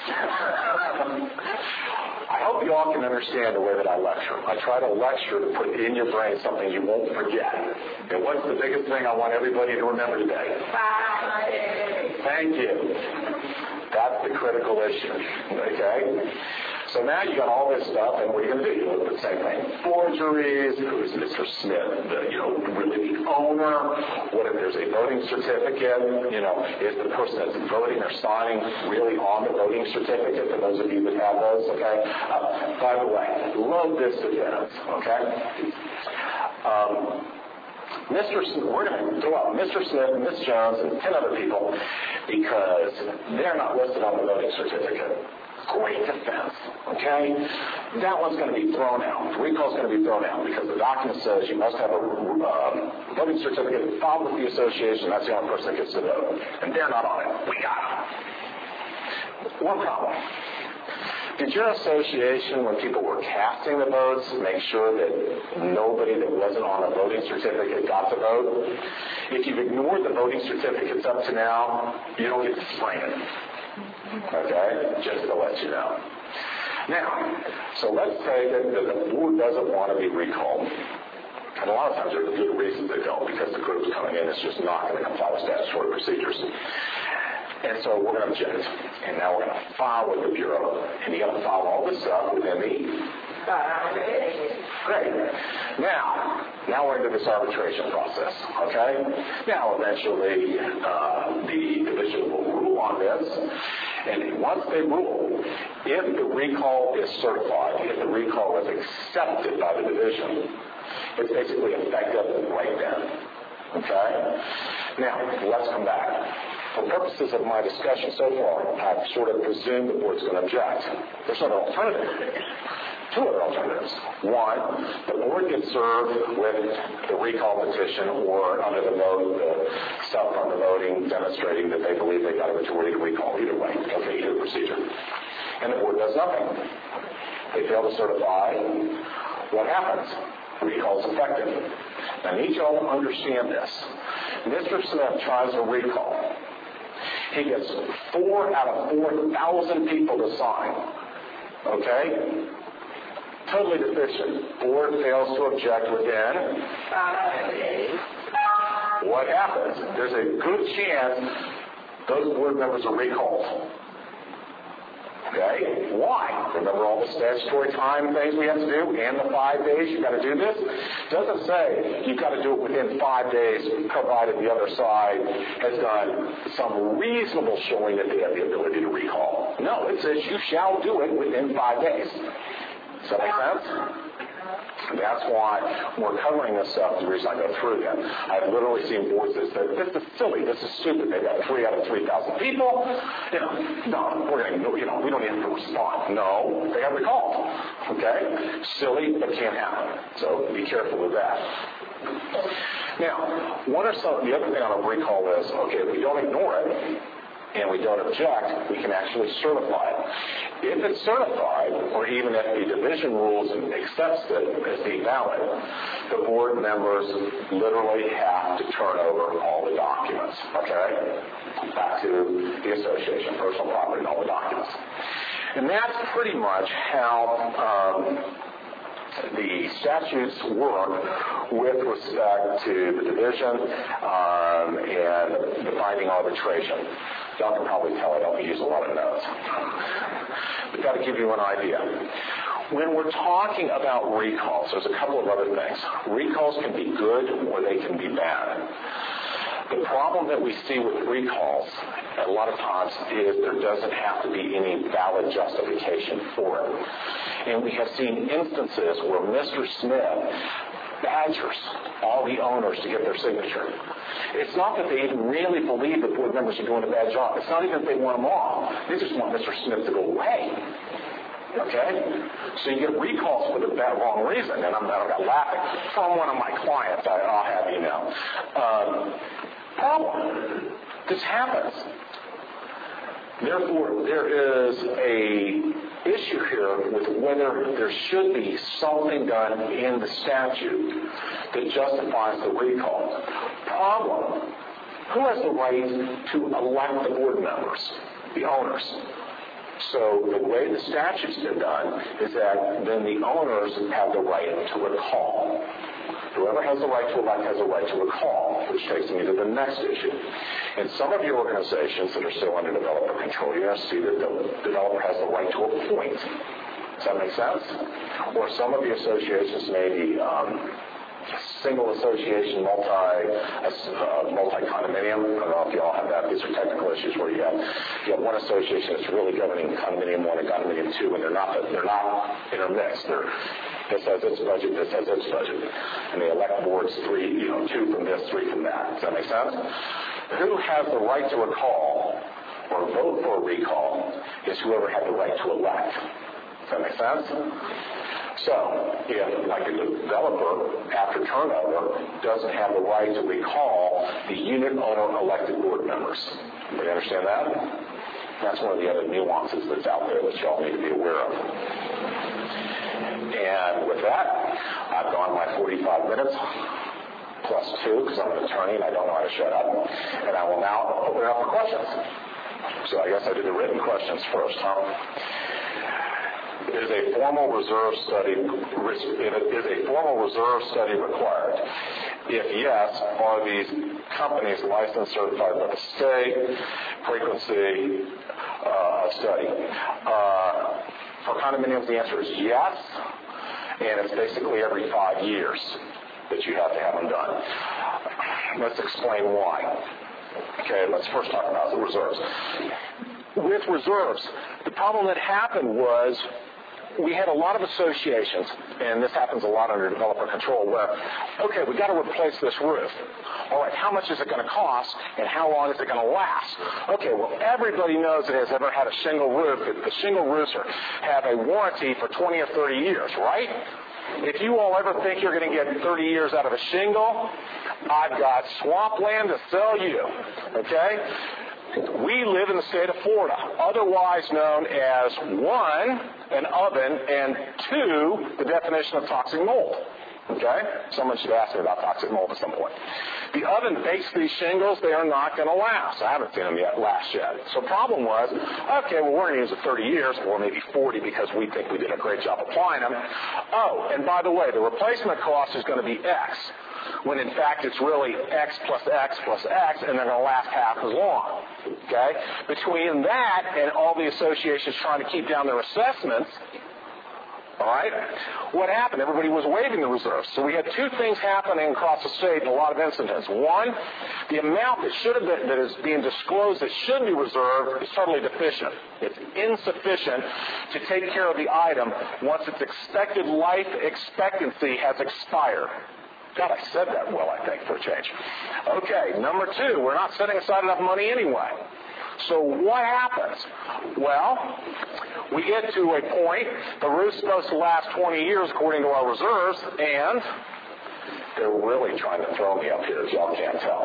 I hope you all can understand the way that I lecture. I try to lecture to put in your brain something you won't forget. And what's the biggest thing I want everybody to remember today? 5 days. Thank you. That's the critical issue. Okay? So now you got all this stuff, and what are you going to do? You look at the same thing. Forgeries. Who is Mr. Smith? Really the owner? What if there's a voting certificate? Is the person that's voting or signing really on the voting certificate? For those of you that have those, okay? By the way, load this defense, okay? We're going to throw out Mr. Smith, Ms. Jones, and 10 other people because they're not listed on the voting certificate. Great defense, okay? That one's going to be thrown out. The recall's going to be thrown out because the document says you must have a voting certificate filed with the association. That's the only person that gets to vote. And they're not on it. We got them. One problem. Did your association, when people were casting the votes, make sure that nobody that wasn't on a voting certificate got to vote? If you've ignored the voting certificates up to now, you don't get to explain it. Okay? Just to let you know. Now, so let's say that the board doesn't want to be recalled. And a lot of times there are good reasons they don't, because the group's coming in is just not going to comply with statutory procedures. And so we're going to object. And now we're going to file with the Bureau. And you got to file all this stuff within the 5 days. Great. Now we're into this arbitration process, okay? Now, eventually, the division will rule on this, and once they rule, if the recall is certified, if the recall is accepted by the division, it's basically effective right then, okay? Now, let's come back. For purposes of my discussion so far, I've sort of presumed the board's going to object. There's another alternative. Two other alternatives. One, the board gets served with the recall petition or under the vote, the stuff from the voting demonstrating that they believe they got a majority to recall. Either way, okay, either procedure. And the board does nothing. They fail to certify. What happens? Recall is effective. I need you all to understand this. Mr. Smith tries a recall. He gets 4 out of 4,000 people to sign. Okay? Totally deficient. Board fails to object within 5 days. What happens? There's a good chance those board members are recalled. Okay? Why? Remember all the statutory time things we have to do and the 5 days you've got to do this? It doesn't say you've got to do it within 5 days provided the other side has done some reasonable showing that they have the ability to recall. No, it says you shall do it within 5 days. Does that make sense? That's why we're covering this stuff, the reason I go through that. I've literally seen boards that say, this is silly, this is stupid, they've got 3 out of 3,000 people. No, we don't even have to respond. No, they have recalled. Okay? Silly, but can't happen. So be careful with that. Now, the other thing on a recall is, okay, if we don't ignore it, and we don't object, we can actually certify it. If it's certified, or even if the division rules and accepts it as being valid, the board members literally have to turn over all the documents, okay? Back to the association, personal property, and all the documents. And that's pretty much how the statutes work with respect to the division and the binding arbitration. Y'all can probably tell I don't use a lot of notes. We've got to give you an idea. When we're talking about recalls, there's a couple of other things. Recalls can be good or they can be bad. The problem that we see with recalls a lot of times is there doesn't have to be any valid justification for it. And we have seen instances where Mr. Smith badgers all the owners to get their signature. It's not that they even really believe that board members are doing a bad job. It's not even that they want them off. They just want Mr. Smith to go away. Okay? So you get recalls for the wrong reason, and I'm not laughing. From one of my clients, I'll have you know. Problem. This happens. Therefore, there is a issue here with whether there should be something done in the statute that justifies the recall. Problem. Who has the right to elect the board members? The owners. So the way the statute's been done is that then the owners have the right to recall. Whoever has the right to elect has the right to recall, which takes me to the next issue. In some of your organizations that are still under developer control, you're going to see that the developer has the right to appoint. Does that make sense? Or some of the associations may be single association, multi-condominium. I don't know if you all have that. These are technical issues where you have one association that's really governing condominium 1 and condominium 2, and they're not intermixed. This has its budget, this has its budget. And they elect boards 2 from this, 3 from that. Does that make sense? Who has the right to recall or vote for a recall is whoever had the right to elect. Does that make sense? So, if, like a developer, after turnover, doesn't have the right to recall the unit owner elected board members. Do you understand that? That's one of the other nuances that's out there that y'all need to be aware of. And with that, I've gone my 45 minutes, plus 2, because I'm an attorney and I don't know how to shut up. And I will now open it up for questions. So I guess I do the written questions first, huh? Is a formal reserve study required? If yes, are these companies licensed, certified by the state? Frequency of study. For condominiums, the answer is yes. and it's basically every 5 years that you have to have them done. Let's explain why. Okay, let's first talk about the reserves. With reserves, the problem that happened was we had a lot of associations, and this happens a lot under developer control, where, okay, we've got to replace this roof. All right, how much is it going to cost, and how long is it going to last? Okay, well, everybody knows that has ever had a shingle roof, that the shingle roofs have a warranty for 20 or 30 years, right? If you all ever think you're going to get 30 years out of a shingle, I've got swampland to sell you, okay? We live in the state of Florida, otherwise known as 1, an oven, and 2, the definition of toxic mold. Okay? Someone should ask me about toxic mold at some point. The oven bakes these shingles. They are not going to last. I haven't seen them last yet. So the problem was, okay, well, we're going to use it 30 years, or maybe 40 because we think we did a great job applying them. Oh, and by the way, the replacement cost is going to be X, when in fact it's really X plus X plus X, and they're going to last half as long. Okay? Between that and all the associations trying to keep down their assessments, all right, what happened? Everybody was waiving the reserves. So we had 2 things happening across the state in a lot of incidents. One, the amount that should have been, that is being disclosed that should be reserved is totally deficient. It's insufficient to take care of the item once its expected life expectancy has expired. God, I said that well, I think, for a change. Okay, number 2, we're not setting aside enough money anyway. So what happens? Well, we get to a point, the roof's supposed to last 20 years according to our reserves, and they're really trying to throw me up here, as y'all can't tell.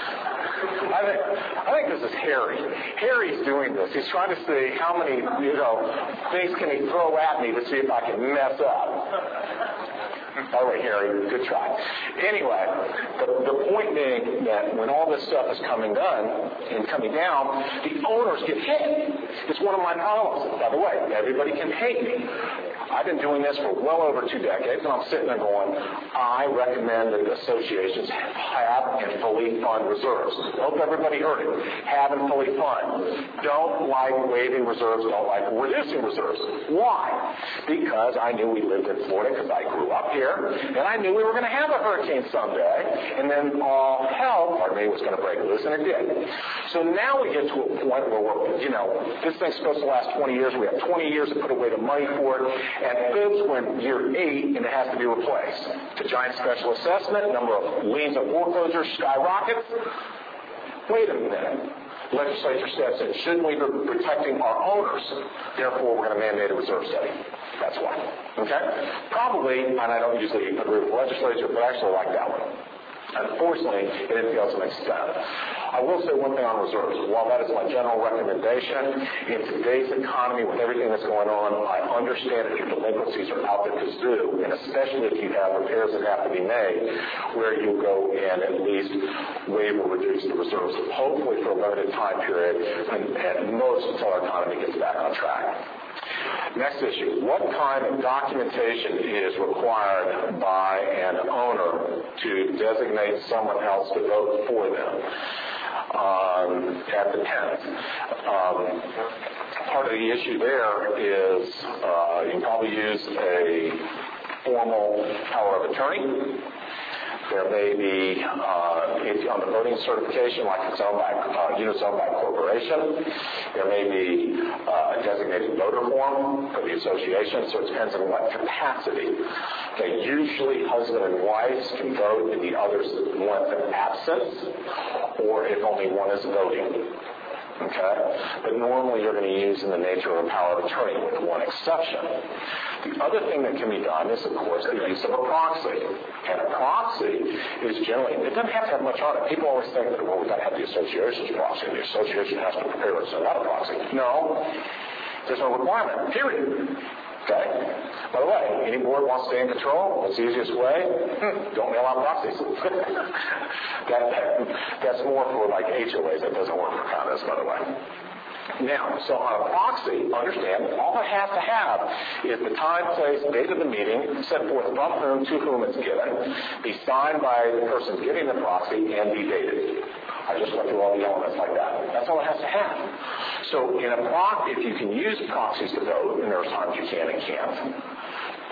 I think this is Harry. Harry's doing this. He's trying to see how many, things can he throw at me to see if I can mess up. All right, Harry, good try. Anyway, the point being that when all this stuff is coming down, the owners get hit. It's one of my problems. By the way, everybody can hate me. I've been doing this for well over 2 decades, and I'm sitting there going, I recommend that associations have and fully fund reserves. Hope everybody heard it. Have and fully fund. Don't like waiving reserves, don't like reducing reserves. Why? Because I knew we lived in Florida, because I grew up here, and I knew we were going to have a hurricane someday, and then all hell, was going to break loose, and it did. So now we get to a point where this thing's supposed to last 20 years. We have 20 years to put away the money for it. And folks, we're in year 8, and it has to be replaced. It's a giant special assessment. Number of liens and foreclosures skyrockets. Wait a minute. The legislature steps in. Shouldn't we be protecting our owners? Therefore, we're going to mandate a reserve study. That's why. Okay? Probably, and I don't usually agree with the legislature, but I actually like that one. Unfortunately, it didn't go to an extent. I will say one thing on reserves. While that is my general recommendation, in today's economy with everything that's going on, I understand that your delinquencies are out the kazoo, and especially if you have repairs that have to be made, where you go and at least waive or reduce the reserves, hopefully for a limited time period, and at most until our economy gets back on track. Next issue, what kind of documentation is required by an owner to designate someone else to vote for them at the tenant? Part of the issue there is you can probably use a formal power of attorney. There may be, on the voting certification, like it's owned by, units owned by a corporation, there may be a designated voter form for the association, so it depends on what capacity. Okay, usually husband and wives can vote if the other's one's absent, or if only one is voting. Okay? But normally you're going to use in the nature of a power of attorney, with one exception. The other thing that can be done is, of course, the use of a proxy. And a proxy is generally, it doesn't have to have much on it. People always think that, well, we've got to have the association's proxy. The association has to prepare us another proxy. No. There's no requirement, period. Okay? By the way, any board wants to stay in control? What's the easiest way? Don't mail out proxies. That's more for like HOAs. That doesn't work for condos, by the way. Now, so on a proxy, understand, all it has to have is the time, place, date of the meeting, set forth from whom, to whom it's given, be signed by the person giving the proxy, and be dated. I just went through all the elements like that. That's all it has to have. So in a if you can use proxies to vote, and there are times you can and can't,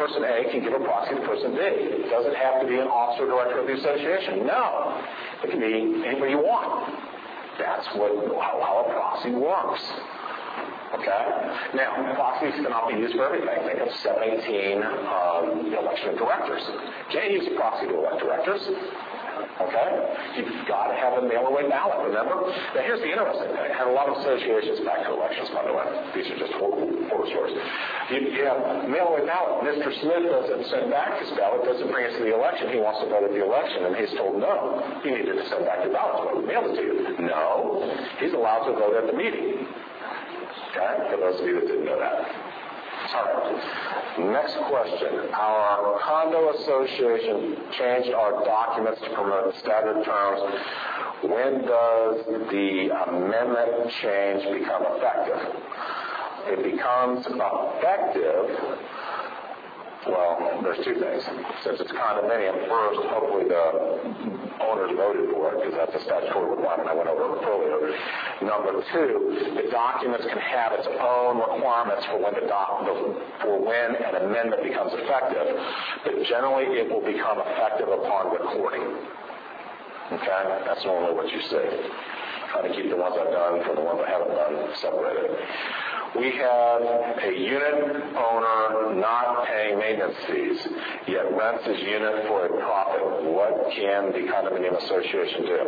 person A can give a proxy to person B. Does it have to be an officer or director of the association? No. It can be anybody you want. That's how a proxy works. Okay? Now, proxies cannot be used for everything. Think of 718 election of directors. Can't use a proxy to elect directors. Okay? You've got to have a mail-away ballot, remember? Now, here's the interesting thing. I have a lot of associations back to elections, by the way. These are just horror stories. You have mail-away ballot. Mr. Smith doesn't send back his ballot, doesn't bring it to the election. He wants to vote at the election, and he's told no. You needed to send back your ballot, so we mailed it to you. No. He's allowed to vote at the meeting. Okay? For those of you that didn't know that. All right. Next question. Our condo association changed our documents to promote staggered terms. When does the amendment change become effective? It becomes effective. Well, there's two things. Since it's condominium, first, hopefully the owners voted for it, because that's a statutory requirement I went over earlier. Number two, the documents can have its own requirements for when an amendment becomes effective, but generally it will become effective upon recording. Okay? That's normally what you see. Trying to keep the ones I've done from the ones I haven't done separated. We have a unit owner not paying maintenance fees, yet rents his unit for a profit. What can the condominium association do?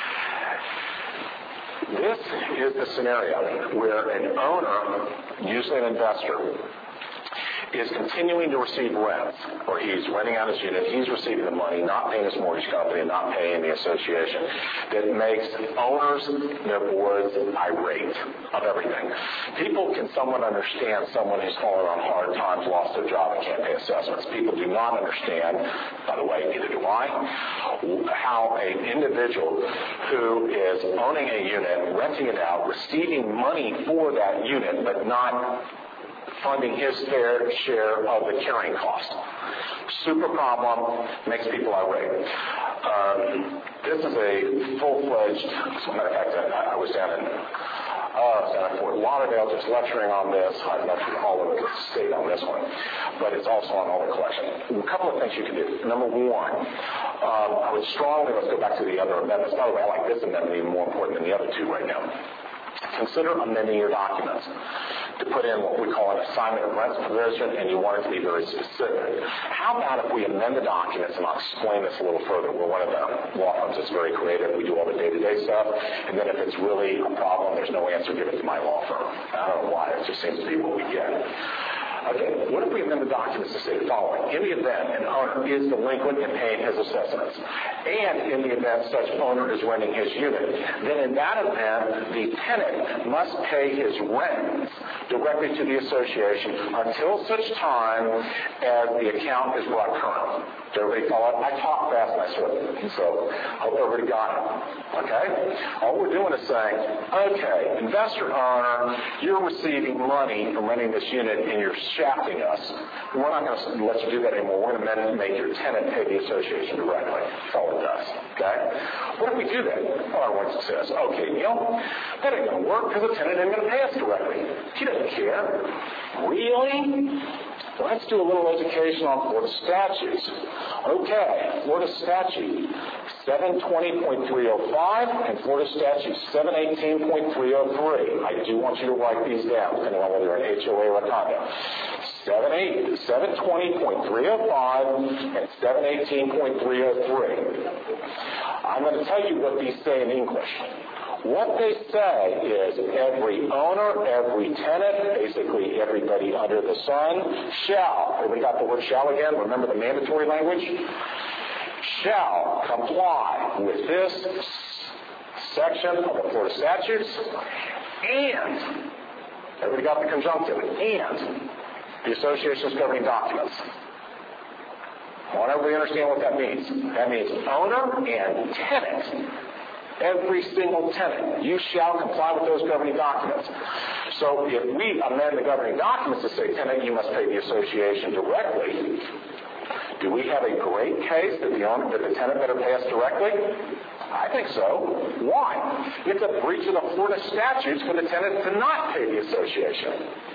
This is the scenario where an owner, usually an investor, is continuing to receive rents, or he's renting out his unit, he's receiving the money, not paying his mortgage company, and not paying the association, that makes owners, their boards, irate of everything. People can somewhat understand someone who's fallen on hard times, lost their job, and can't pay assessments. People do not understand, by the way, neither do I, how an individual who is owning a unit, renting it out, receiving money for that unit, but not funding his fair share of the carrying cost. Super problem, makes people irate. This is a full-fledged, as a matter of fact, I was down in Fort Lauderdale just lecturing on this. I've lectured all over the state on this one, but it's also on all the collection. A couple of things you can do. Number one, I would strongly, let's go back to the other amendments. By the way, I like this amendment even more important than the other two right now. Consider amending your documents to put in what we call an assignment of rents provision, and you want it to be very specific. How about if we amend the documents, and I'll explain this a little further. We're one of the law firms that's very creative. We do all the day-to-day stuff, and then if it's really a problem, there's no answer, give it to my law firm. I don't know why. It just seems to be what we get. Okay, what if we amend the documents to say the following? In the event an owner is delinquent in paying his assessments, and in the event such owner is renting his unit, then in that event, the tenant must pay his rent directly to the association until such time as the account is brought current. Does everybody follow? I talk fast and I sort of, so I hope everybody got it. Okay? All we're doing is saying, okay, investor owner, you're receiving money from renting this unit and you're shafting us. We're not going to let you do that anymore. We're going to make your tenant pay the association directly. That's all it does. Okay? What if we do that? Well, our one says, okay, Neil, that ain't going to work because the tenant ain't going to pay us directly. He doesn't care. Really? Let's do a little education on Florida statutes. Okay, Florida statute 720.305 and Florida statute 718.303. I do want you to write these down, depending on whether you're an HOA or a condo. 720.305 and 718.303. I'm going to tell you what these say in English. What they say is every owner, every tenant, basically everybody under the sun, shall, everybody got the word shall again? Remember the mandatory language? Shall comply with this section of the Florida statutes and, everybody got the conjunctive, and the association's governing documents. I want everybody to understand what that means. That means owner and tenant. Every single tenant, you shall comply with those governing documents. So if we amend the governing documents to say, tenant, you must pay the association directly, do we have a great case that the tenant better pay us directly? I think so. Why? It's a breach of the Florida statutes for the tenant to not pay the association.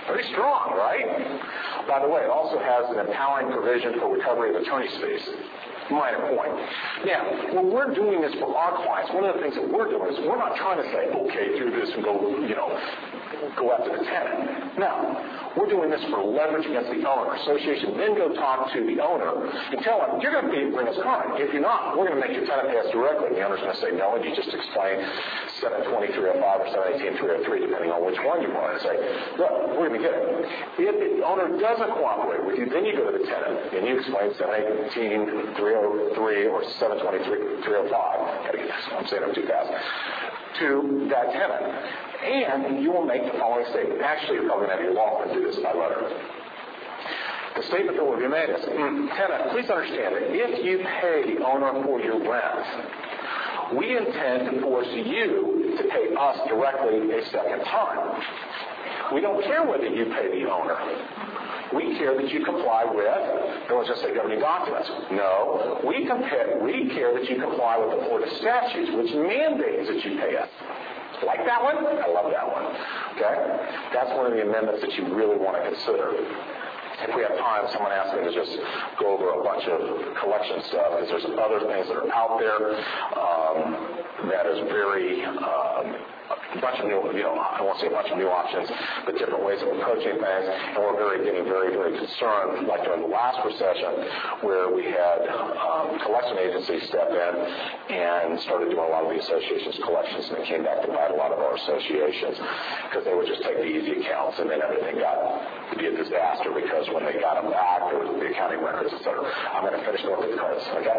Very strong, right? By the way, it also has an empowering provision for recovery of attorney's fees. Minor point. Now, when we're doing this for our clients, one of the things that we're doing is we're not trying to say, okay, do this and go after the tenant. No. We're doing this for leverage against the owner. Association then go talk to the owner and tell him, you're going to bring us current. If you're not, we're going to make your tenant pay us directly. And the owner's going to say, no, and you just explain 720-305 or 718-303, depending on which one you want. And say, look, we're going to get it. If the owner doesn't cooperate with you, then you go to the tenant and you explain 718-303 or 723-305. I'm saying them too fast. To that tenant. And you will make the following statement. Actually, you're probably going to have your law firm do this by letter. The statement that will be made is, tenant, please understand that if you pay the owner for your rent, we intend to force you to pay us directly a second time. We don't care whether you pay the owner. We care that you comply with, don't just say governing documents. No, we care that you comply with the Florida statutes, which mandates that you pay us. Like that one? I love that one. Okay? That's one of the amendments that you really want to consider. If we have time, someone asked me to just go over a bunch of collection stuff, because there's other things that are out there that is very... a bunch of new, I won't say a bunch of new options, but different ways of approaching things, and we're getting very, very concerned, like during the last recession, where we had collection agencies step in and started doing a lot of the associations' collections, and it came back to bite a lot of our associations, because they would just take the easy accounts, and then everything got to be a disaster, because when they got them back, there was the accounting records, etc. I'm going to finish with the cards, okay?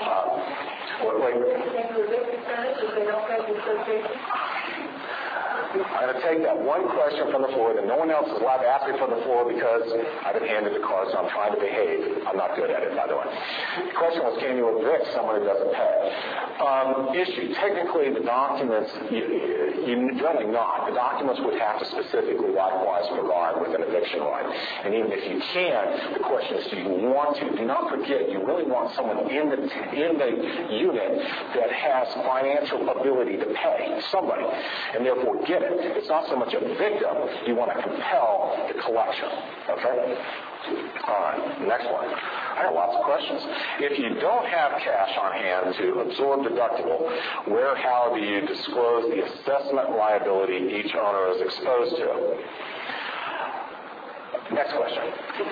I'm going to take that one question from the floor that no one else is allowed to ask me from the floor because I've been handed the cards, so I'm trying to behave. I'm not good at it, by the way. The question was, can you evict someone who doesn't pay? Issue. Technically, the documents, you generally not. The documents would have to specifically likewise provide with an eviction right. And even if you can, the question is, do you want to? Do not forget, you really want someone in the unit that has financial ability to pay somebody, and therefore get it. It's not so much a victim. You want to compel the collection. Okay? All right. Next one. I have lots of questions. If you don't have cash on hand to absorb deductible, how do you disclose the assessment liability each owner is exposed to? Next question.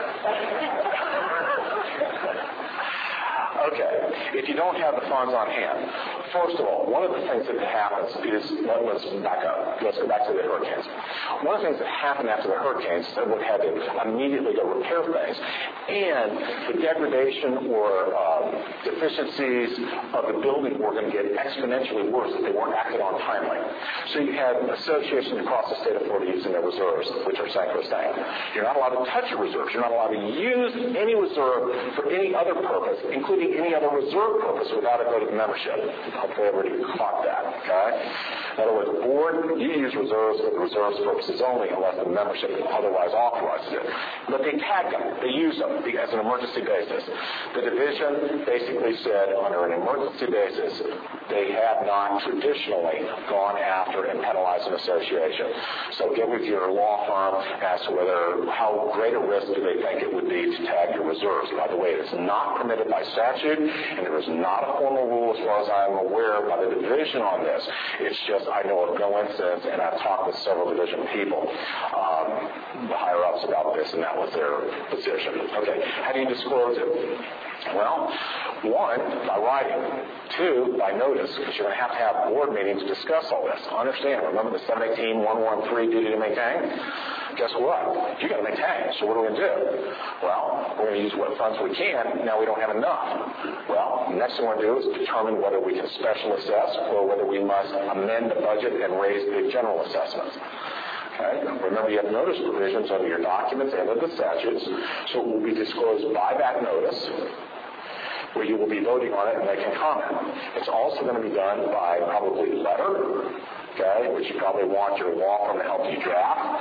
Okay, if you don't have the funds on hand, first of all, one of the things that happens is, let's back up. Let's go back to the hurricanes. One of the things that happened after the hurricanes is that we had to immediately go repair things, and the degradation or deficiencies of the building were going to get exponentially worse if they weren't acted on timely. So you had associations across the state of Florida using their reserves, which are sacrosanct. You're not allowed to touch your reserves. You're not allowed to use any reserve for any other purpose, including any other reserve purpose, without it go to the membership. Hopefully everybody caught that, okay? In other words, the board, you use reserves for the reserves purposes only unless the membership otherwise authorizes it. But they tag them. They use them as an emergency basis. The division basically said under an emergency basis, they have not traditionally gone after and penalized an association. So get with your law firm as to how great a risk do they think it would be to tag your reserves. By the way, it's not permitted by statute, and there is not a formal rule as far as I'm aware by the division on this. It's just I know of no incidents, and I've talked with several division people, the higher-ups about this, and that was their position. Okay, how do you disclose it? Well, one, by writing. Two, by notice, because you're going to have board meetings to discuss all this. Understand, remember the 718-113 duty to maintain? Guess what? You got to maintain. So what are we going to do? Well, we're going to use what funds we can. Now we don't have enough. Well, the next thing we're going to do is determine whether we can special assess or whether we must amend the budget and raise the general assessments. Okay. Remember, you have notice provisions under your documents and under the statutes, so it will be disclosed by that notice, where you will be voting on it and making comment. It's also going to be done by probably letter, okay, which you probably want your law firm to help you draft,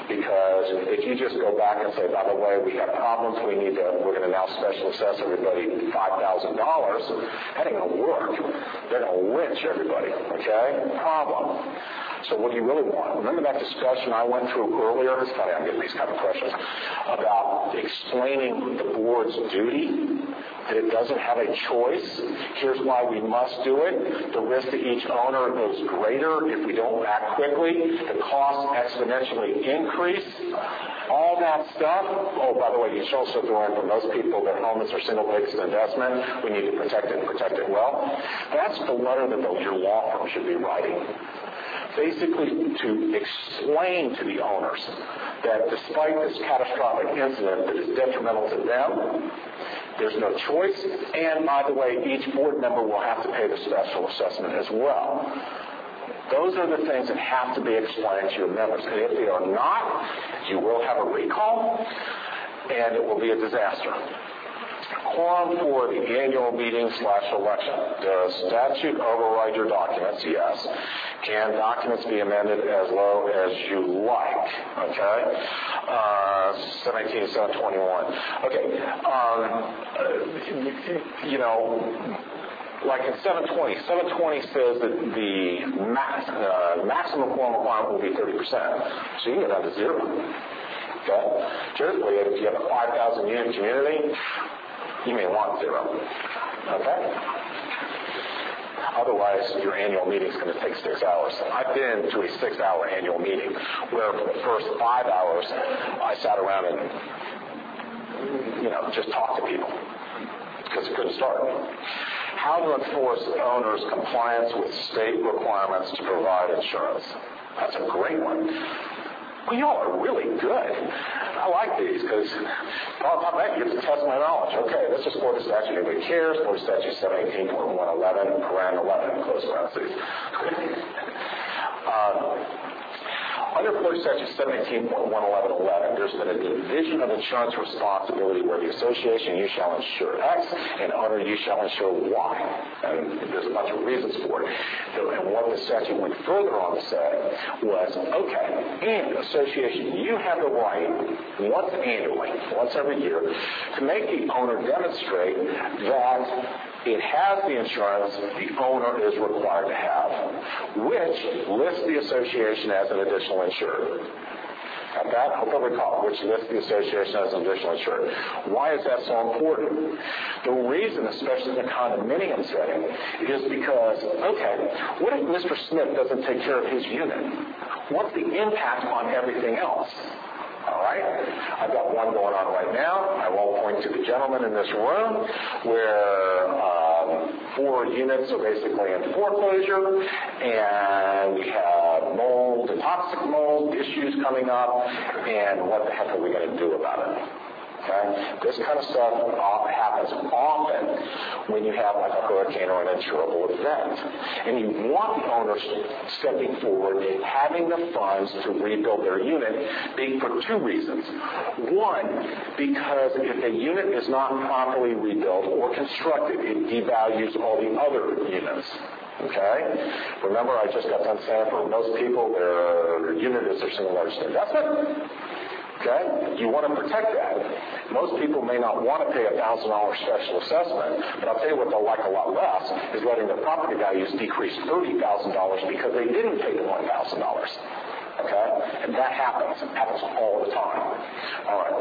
Because if you just go back and say, by the way, we have problems, we're going to now special assess everybody $5,000, that ain't going to work. They're going to lynch everybody, okay? Problem. So what do you really want? Remember that discussion I went through earlier? It's funny I'm getting these kind of questions about explaining the board's duty, that it doesn't have a choice. Here's why we must do it. The risk to each owner is greater if we don't act quickly. The costs exponentially increase. All that stuff. Oh, by the way, you should also throw in for most people their home is their single biggest investment. We need to protect it and protect it well. That's the letter that your law firm should be writing. Basically to explain to the owners that despite this catastrophic incident that is detrimental to them, there's no choice, and by the way, each board member will have to pay the special assessment as well. Those are the things that have to be explained to your members, and if they are not, you will have a recall, and it will be a disaster. Quorum for the annual meeting/election. Does statute override your documents? Yes. Can documents be amended as low as you like? Okay. 17-721. Okay. Like in 720. 720 says that the maximum quorum requirement will be 30%. So you can get down to 0. Okay. Truthfully, if you have a 5,000 unit community, you may want 0. Okay? Otherwise, your annual meeting is going to take 6 hours. I've been to a 6-hour annual meeting where for the first 5 hours, I sat around and, just talked to people because it couldn't start. How to enforce owners' compliance with state requirements to provide insurance. That's a great one. Well, y'all are really good. I like these because I bet you get to test my knowledge. Okay, this is Florida statute. Anybody cares? Florida statute 718.111, paren 11, close parentheses. Under Florida statute 718.111, there's been a division of insurance responsibility where the association you shall insure X and owner you shall insure Y. And there's a bunch of reasons for it. And what the statute went further on to say was, okay, and association, you have the right once annually, once every year, to make the owner demonstrate that it has the insurance the owner is required to have, which lists the association as an additional insured. Got that? I hope I recall, which lists the association as an additional insured. Why is that so important? The reason, especially in the condominium setting, is because, okay, what if Mr. Smith doesn't take care of his unit? What's the impact on everything else? All right? I've got one going on right now. I won't point to the gentleman in this room where 4 units are basically in foreclosure, and we have mold and toxic mold issues coming up, and what the heck are we going to do about it? Okay? This kind of stuff happens often when you have like a hurricane or an insurable event. And you want the owners stepping forward, having the funds to rebuild their unit for 2 reasons. One, because if a unit is not properly rebuilt or constructed, it devalues all the other units. Okay? Remember, I just got done saying for most people, their unit is their single largest investment. Okay? You want to protect that. Most people may not want to pay $1,000 special assessment, but I'll tell you what they'll like a lot less is letting their property values decrease $30,000 because they didn't pay the $1,000. Okay? And that happens. It happens all the time. All right.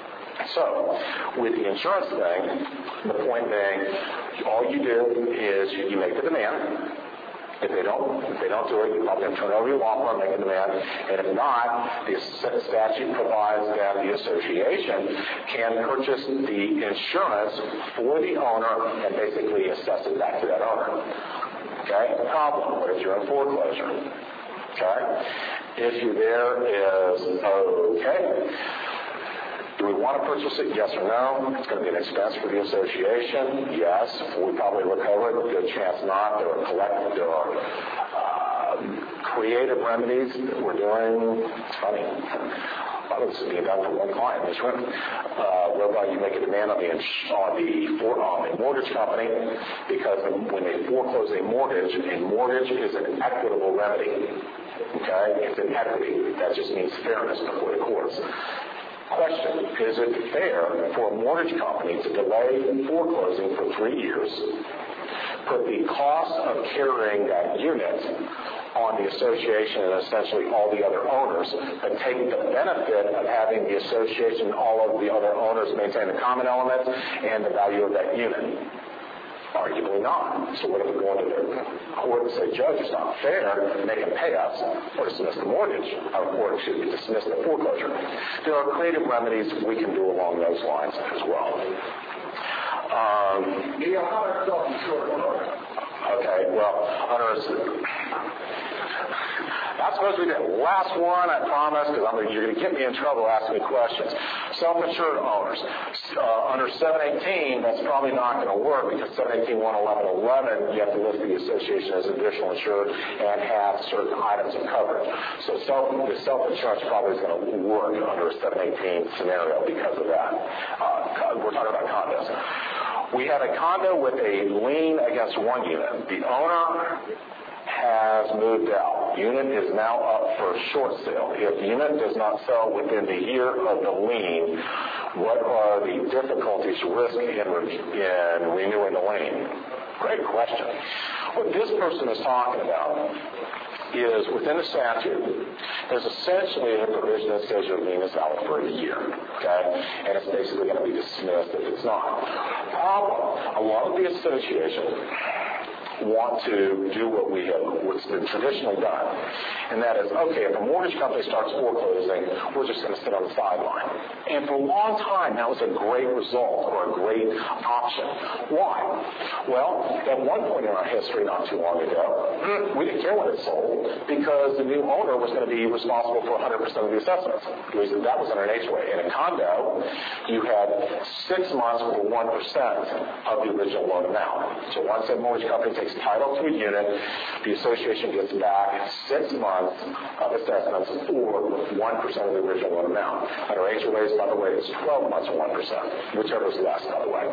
So, with the insurance thing, the point being, all you do is you make the demand. If they don't do it, you're probably going to turn over your law firm, make a demand. And if not, the statute provides that the association can purchase the insurance for the owner and basically assess it back to that owner. Okay? The problem, what if you're in foreclosure? Okay? Issue there is, okay, do we want to purchase it? Yes or no? It's going to be an expense for the association. Yes. We probably recover it. Good chance not. There are creative remedies that we're doing. It's funny. this is being done for one client in this room, whereby you make a demand on the mortgage company because when they foreclose a mortgage is an equitable remedy. Okay? It's an equity. That just means fairness before the courts. Question, is it fair for a mortgage company to delay foreclosing for 3 years, put the cost of carrying that unit on the association and essentially all the other owners, but take the benefit of having the association, all of the other owners maintain the common elements and the value of that unit? Arguably not. So what if we go into the court and say, Judge, it's not fair, they can pay us or dismiss the mortgage, or should we dismiss the foreclosure? There are creative remedies we can do along those lines as well. Okay, well, that's supposed to be the last one, I promise, because you're going to get me in trouble asking me questions. Self-insured owners. Under 718, that's probably not going to work because 718.111, you have to list the association as additional insured and have certain items of coverage. So the self-insurance probably is going to work under a 718 scenario because of that. We're talking about condos. We have a condo with a lien against one unit. The owner has moved out. Unit is now up for short sale. If the unit does not sell within the year of the lien, what are the difficulties, risk in renewing the lien? Great question. What this person is talking about is within the statute, there's essentially a provision that says your lien is valid for a year, okay? And it's basically going to be dismissed if it's not. A lot of the association want to do what's been traditionally done, and that is, okay, if a mortgage company starts foreclosing, we're just going to sit on the sideline. And for a long time, that was a great result or a great option. Why? Well, at one point in our history, not too long ago, we didn't care when it sold because the new owner was going to be responsible for 100% of the assessments. That was under an HOA. In a condo, you had 6 months for 1% of the original loan amount. So once a mortgage company takes title to a unit, the association gets back 6 months of assessments or 1% of the original loan amount. Under HOAs, by the way, it's 12 months or 1%, whichever is less, by the way.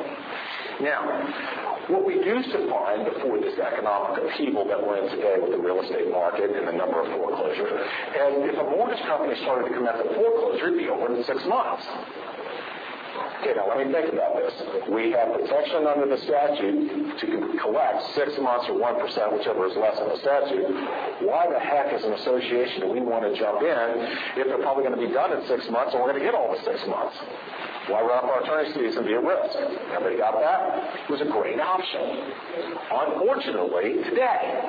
Now, what we used to find before this economic upheaval that we're in today with the real estate market and the number of foreclosures, and if a mortgage company started to commence a foreclosure, it'd be over in 6 months. Okay, now let me think about this. We have protection under the statute to collect 6 months or 1%, whichever is less than the statute. Why the heck, as an association, do we want to jump in if they're probably going to be done in 6 months and we're going to get all the 6 months? Why run up our attorney's fees and be at risk? Everybody got that? It was a great option. Unfortunately, today,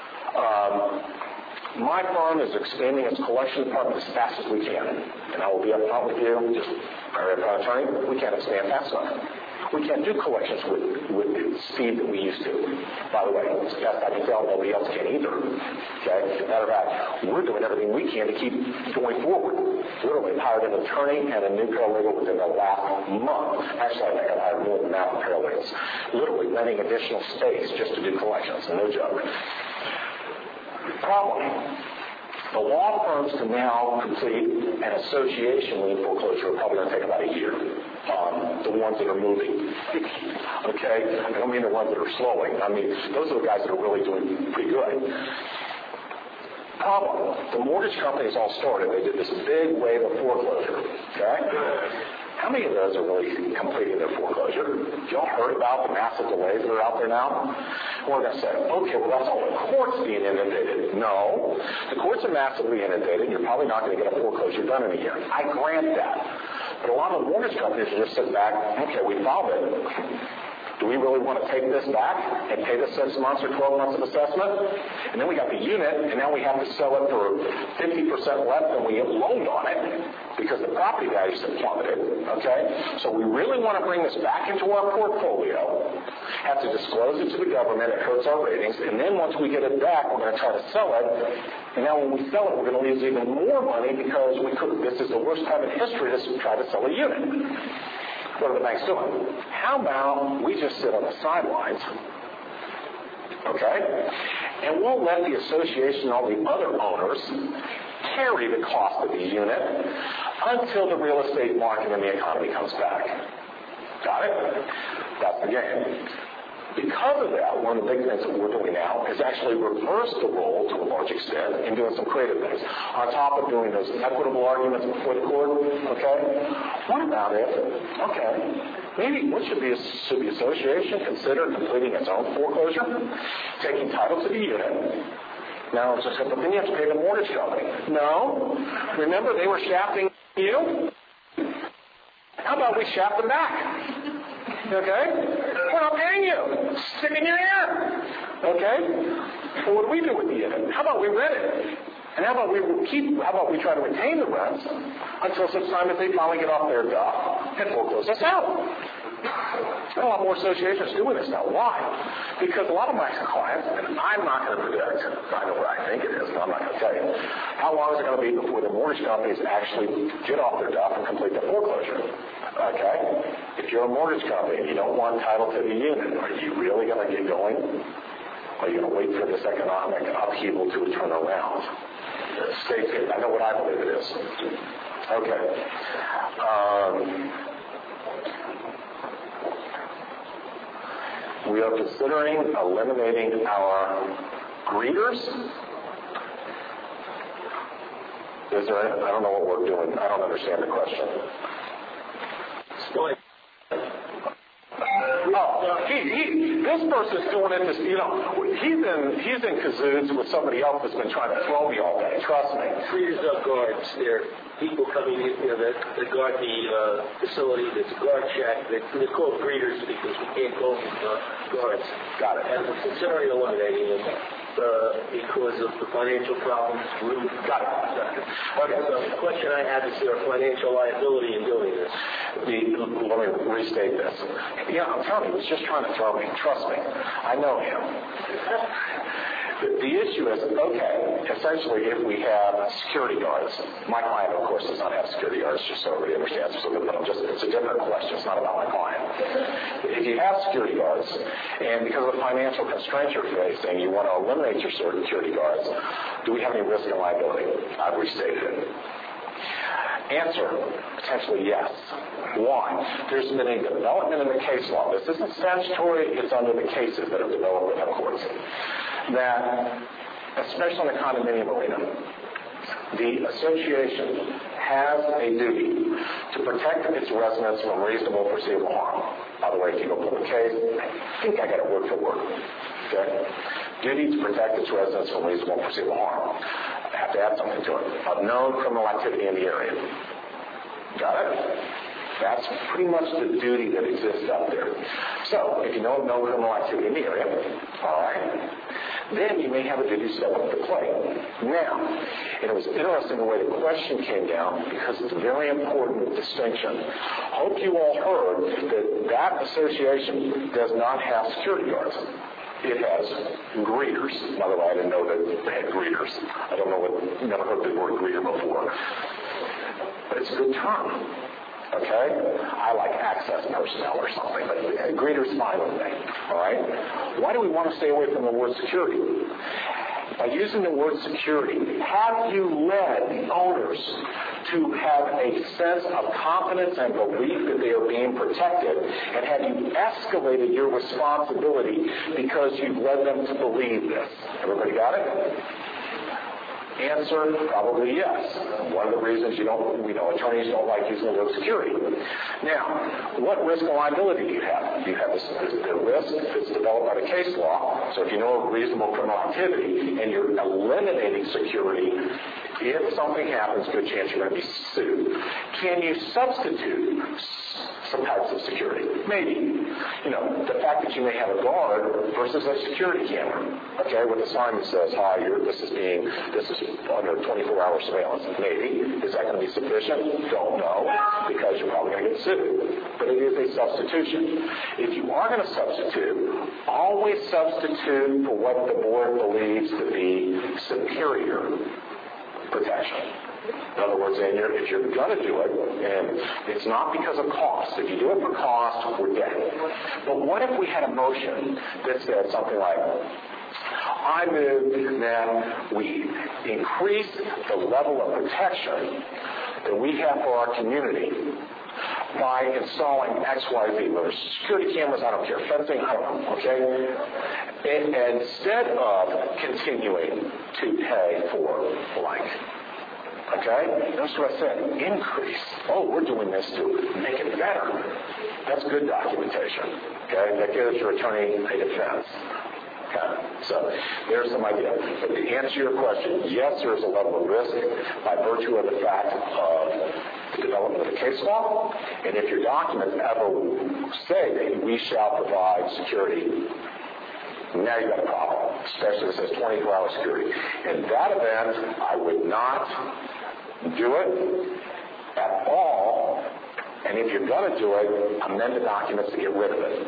my firm is expanding its collection department as fast as we can. And I will be up front with you, just very upfront attorney, we can't expand fast enough. We can't do collections with the speed that we used to. By the way, as best I can tell, nobody else can either. Okay? Matter of fact, we're doing everything we can to keep going forward. Literally hired an attorney and a new paralegal within the last month. Actually, I think I've hired more than that for paralegals. Literally renting additional space just to do collections. No joke. Problem. The law firms can now complete an association lien foreclosure, probably going to take about a year. The ones that are moving. Okay? I don't mean the ones that are slowing. I mean, those are the guys that are really doing pretty good. Problem. The mortgage companies all started. They did this big wave of foreclosure. Okay? How many of those are really completing their foreclosure? Y'all heard about the massive delays that are out there now? We're going to say, okay, well, that's all the courts being inundated. No. The courts are massively inundated, and you're probably not going to get a foreclosure done in a year. I grant that. But a lot of the mortgage companies are just sitting back, okay, we filed it. Do we really want to take this back and pay the 6 months or 12 months of assessment? And then we got the unit, and now we have to sell it for 50% less than we loaned on it because the property values have plummeted, okay? So we really want to bring this back into our portfolio, have to disclose it to the government, it hurts our ratings, and then once we get it back, we're going to try to sell it. And now when we sell it, we're going to lose even more money because this is the worst time in history to try to sell a unit. What are the banks doing? How about we just sit on the sidelines, okay, and we'll let the association and all the other owners carry the cost of the unit until the real estate market and the economy comes back. Got it? That's the game. Because of that, one of the big things that we're doing now is actually reverse the role to a large extent and doing some creative things. On top of doing those equitable arguments before the court, okay? What about it? Okay. Maybe what should the association consider completing its own foreclosure? Taking title to the unit. Now, it's just, but then you have to pay the mortgage company. No. Remember, they were shafting you? How about we shaft them back? Okay? We're not paying you. Stick in your ear. Okay? Well, what do we do with the unit? How about we rent it? And how about we try to retain the rents until such time as they finally get off their duff and foreclose us out? There are a lot more associations doing this now. Why? Because a lot of my clients, and I'm not going to predict, I know what I think it is, but I'm not going to tell you, how long is it going to be before the mortgage companies actually get off their duff and complete the foreclosure? Okay? If you're a mortgage company and you don't want title to the unit, are you really going to get going? Or are you going to wait for this economic upheaval to turn around? Stay tuned. I know what I believe it is. Okay. We are considering eliminating our greeters. I don't know what we're doing. I don't understand the question. This person's doing it. He's in cahoots with somebody else that's been trying to throw me all day. Trust me. Greeters are guards. They're people coming in, that guard the facility. There's a guard check. They're called greeters because we can't call them guards. Got it. And we're considering eliminating them because of the financial problems. Got it. Okay. So the question I have is there a financial liability in doing this? Let me restate this. Yeah, I'm telling you, he's just trying to throw me. Trust me. I know him. The issue is, okay, essentially if we have security guards, my client, of course, does not have security guards, just so everybody understands. So it's a different question. It's not about my client. If you have security guards, and because of the financial constraints you're facing, you want to eliminate your security guards, do we have any risk and liability? I've restated it. Answer, potentially yes. Why? There's been a development in the case law. This isn't statutory, it's under the cases that have developed in the courts. That, especially in the condominium arena, the association has a duty to protect its residents from reasonable foreseeable harm. By the way, if you go pull the case, I think I got it word for word. Okay? Duty to protect its residents from reasonable foreseeable harm. I have to add something to it. Of known criminal activity in the area. Got it? That's pretty much the duty that exists out there. So, if you know of no criminal activity in the area, all right, then you may have a duty step up to play. Now, and it was interesting the way the question came down because it's a very important distinction. Hope you all heard that association does not have security guards. It has greeters. By the way, I didn't know that they had greeters. I don't know never heard the word greeter before. But it's a good term. Okay? I like access personnel or something, but greeter's fine with me. All right? Why do we want to stay away from the word security? By using the word security, have you led the owners to have a sense of confidence and belief that they are being protected? And have you escalated your responsibility because you've led them to believe this? Everybody got it? Answer, probably yes. One of the reasons attorneys don't like using the word security. Now, what risk and liability do you have? You have the risk that's developed by the case law. So if you know of reasonable criminal activity and you're eliminating security, if something happens, good chance you're going to be sued. Can you substitute some types of security? Maybe. The fact that you may have a guard versus a security camera. Okay, with a sign that says, hi, this is under 24-hour surveillance. Maybe. Is that going to be sufficient? Don't know, because you're probably going to get sued. But it is a substitution. If you are going to substitute, always substitute for what the board believes to be superior protection. In other words, if you're going to do it, and it's not because of cost. If you do it for cost, we're dead. But what if we had a motion that said something like, I move that we increase the level of protection that we have for our community by installing XYZ, whether it's security cameras, I don't care, fencing, I don't know, okay? And instead of continuing to pay for blank. Okay? Notice what I said. Increase. Oh, we're doing this to make it better. That's good documentation. Okay? That gives your attorney a defense. Okay? So there's some idea. But to answer your question, yes, there is a level of risk by virtue of the fact of the development of the case law. And if your documents ever say that we shall provide security, now you've got a problem, especially if it says 24-hour security. In that event, I would not do it at all, and if you're going to do it, amend the documents to get rid of it.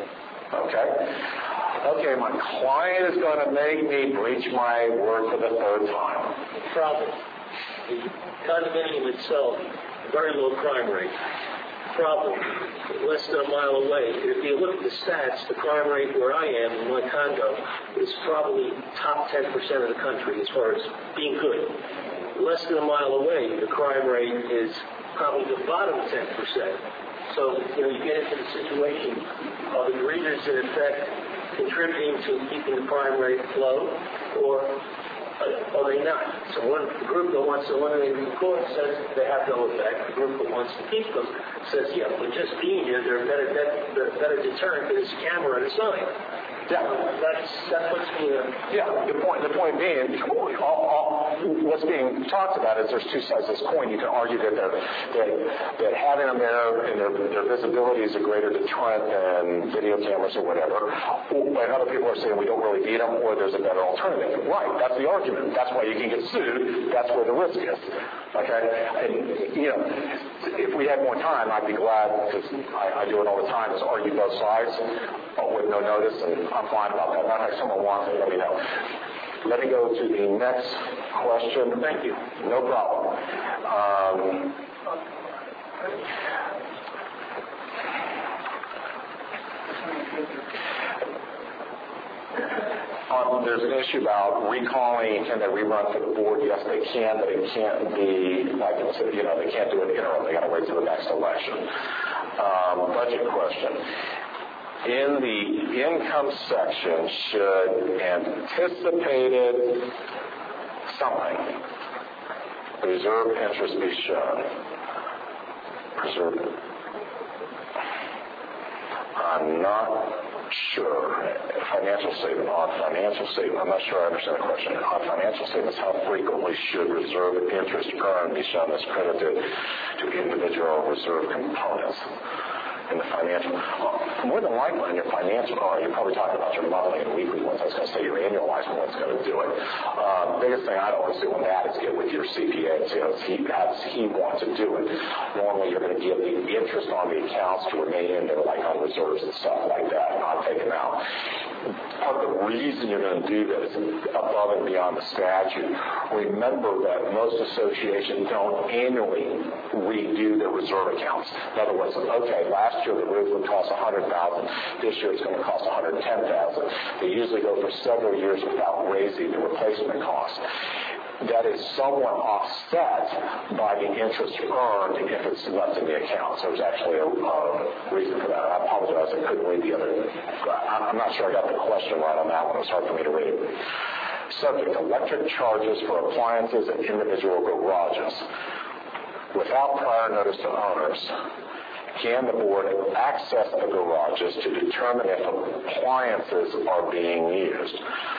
Okay, my client is going to make me breach my word for the third time. Problem. The condominium itself, very low crime rate. Problem, less than a mile away. If you look at the stats, the crime rate where I am in my condo is probably top 10% of the country as far as being good. Less than a mile away, the crime rate is probably the bottom 10%. So, you get into the situation of the greeters in effect contributing to keeping the crime rate low, or are they not? So the group that wants to eliminate the court says they have no effect. The group that wants to keep them says, yeah, but just being here, they're a better deterrent than this camera and a sign. Yeah. That's what's being... Yeah, the point being, what's being talked about is there's two sides of this coin. You can argue that having them there and their visibility is a greater deterrent than video cameras or whatever. And other people are saying we don't really need them, or there's a better alternative. Right, that's the argument. That's why you can get sued. That's where the risk is. Okay? And, if we had more time, I'd be glad, because I do it all the time, is argue both sides with no notice, and I'm fine about that. Not if someone wants it, let me know. Let me go to the next question. Thank you. No problem. There's an issue about recalling. Can they rerun for the board? Yes, they can, but it can't be like they can't do it interim. They got to wait till the next election. Budget question. In the income section, should anticipated something reserve interest be shown? Preserve. I'm not sure. Financial statement. On financial statement, I'm not sure I understand the question. On financial statements, how frequently should reserve interest earned be shown as credited to individual reserve components in the financial? More than likely in your financial, you're probably talking about your monthly and weekly ones. I was going to say your annualized one's going to do it. Biggest thing I'd always do on that is get with your CPA and see how he wants to do it. Normally you're going to give the interest on the accounts to remain in there, like on reserves and stuff like that, not take them out. Part of the reason you're going to do that is above and beyond the statute. Remember that most associations don't annually redo their reserve accounts. In other words, okay, last year the roof would cost $100,000. This year it's going to cost $110,000. They usually go for several years without raising the replacement cost. That is somewhat offset by the interest earned if it's left in the account. So there's actually a reason for that. I apologize, I couldn't read the other. I'm not sure I got the question right on that one. It was hard for me to read. Subject: electric charges for appliances in individual garages. Without prior notice to owners, can the board access the garages to determine if appliances are being used?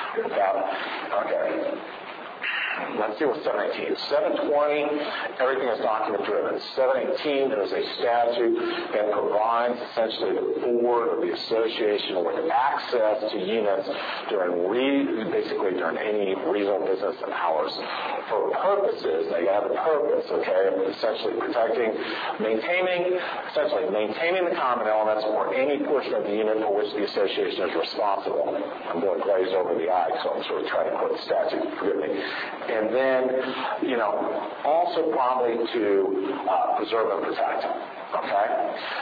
Okay. Let's see what 718. 720, everything is document driven. 718, there's a statute that provides essentially the board or the association with access to units basically during any reasonable business hours. For purposes, they have a purpose, okay, essentially maintaining the common elements or any portion of the unit for which the association is responsible. I'm going to glaze over the eye, so I'm sort of trying to quote the statute, forgive me. And then, also probably to preserve and protect. Okay?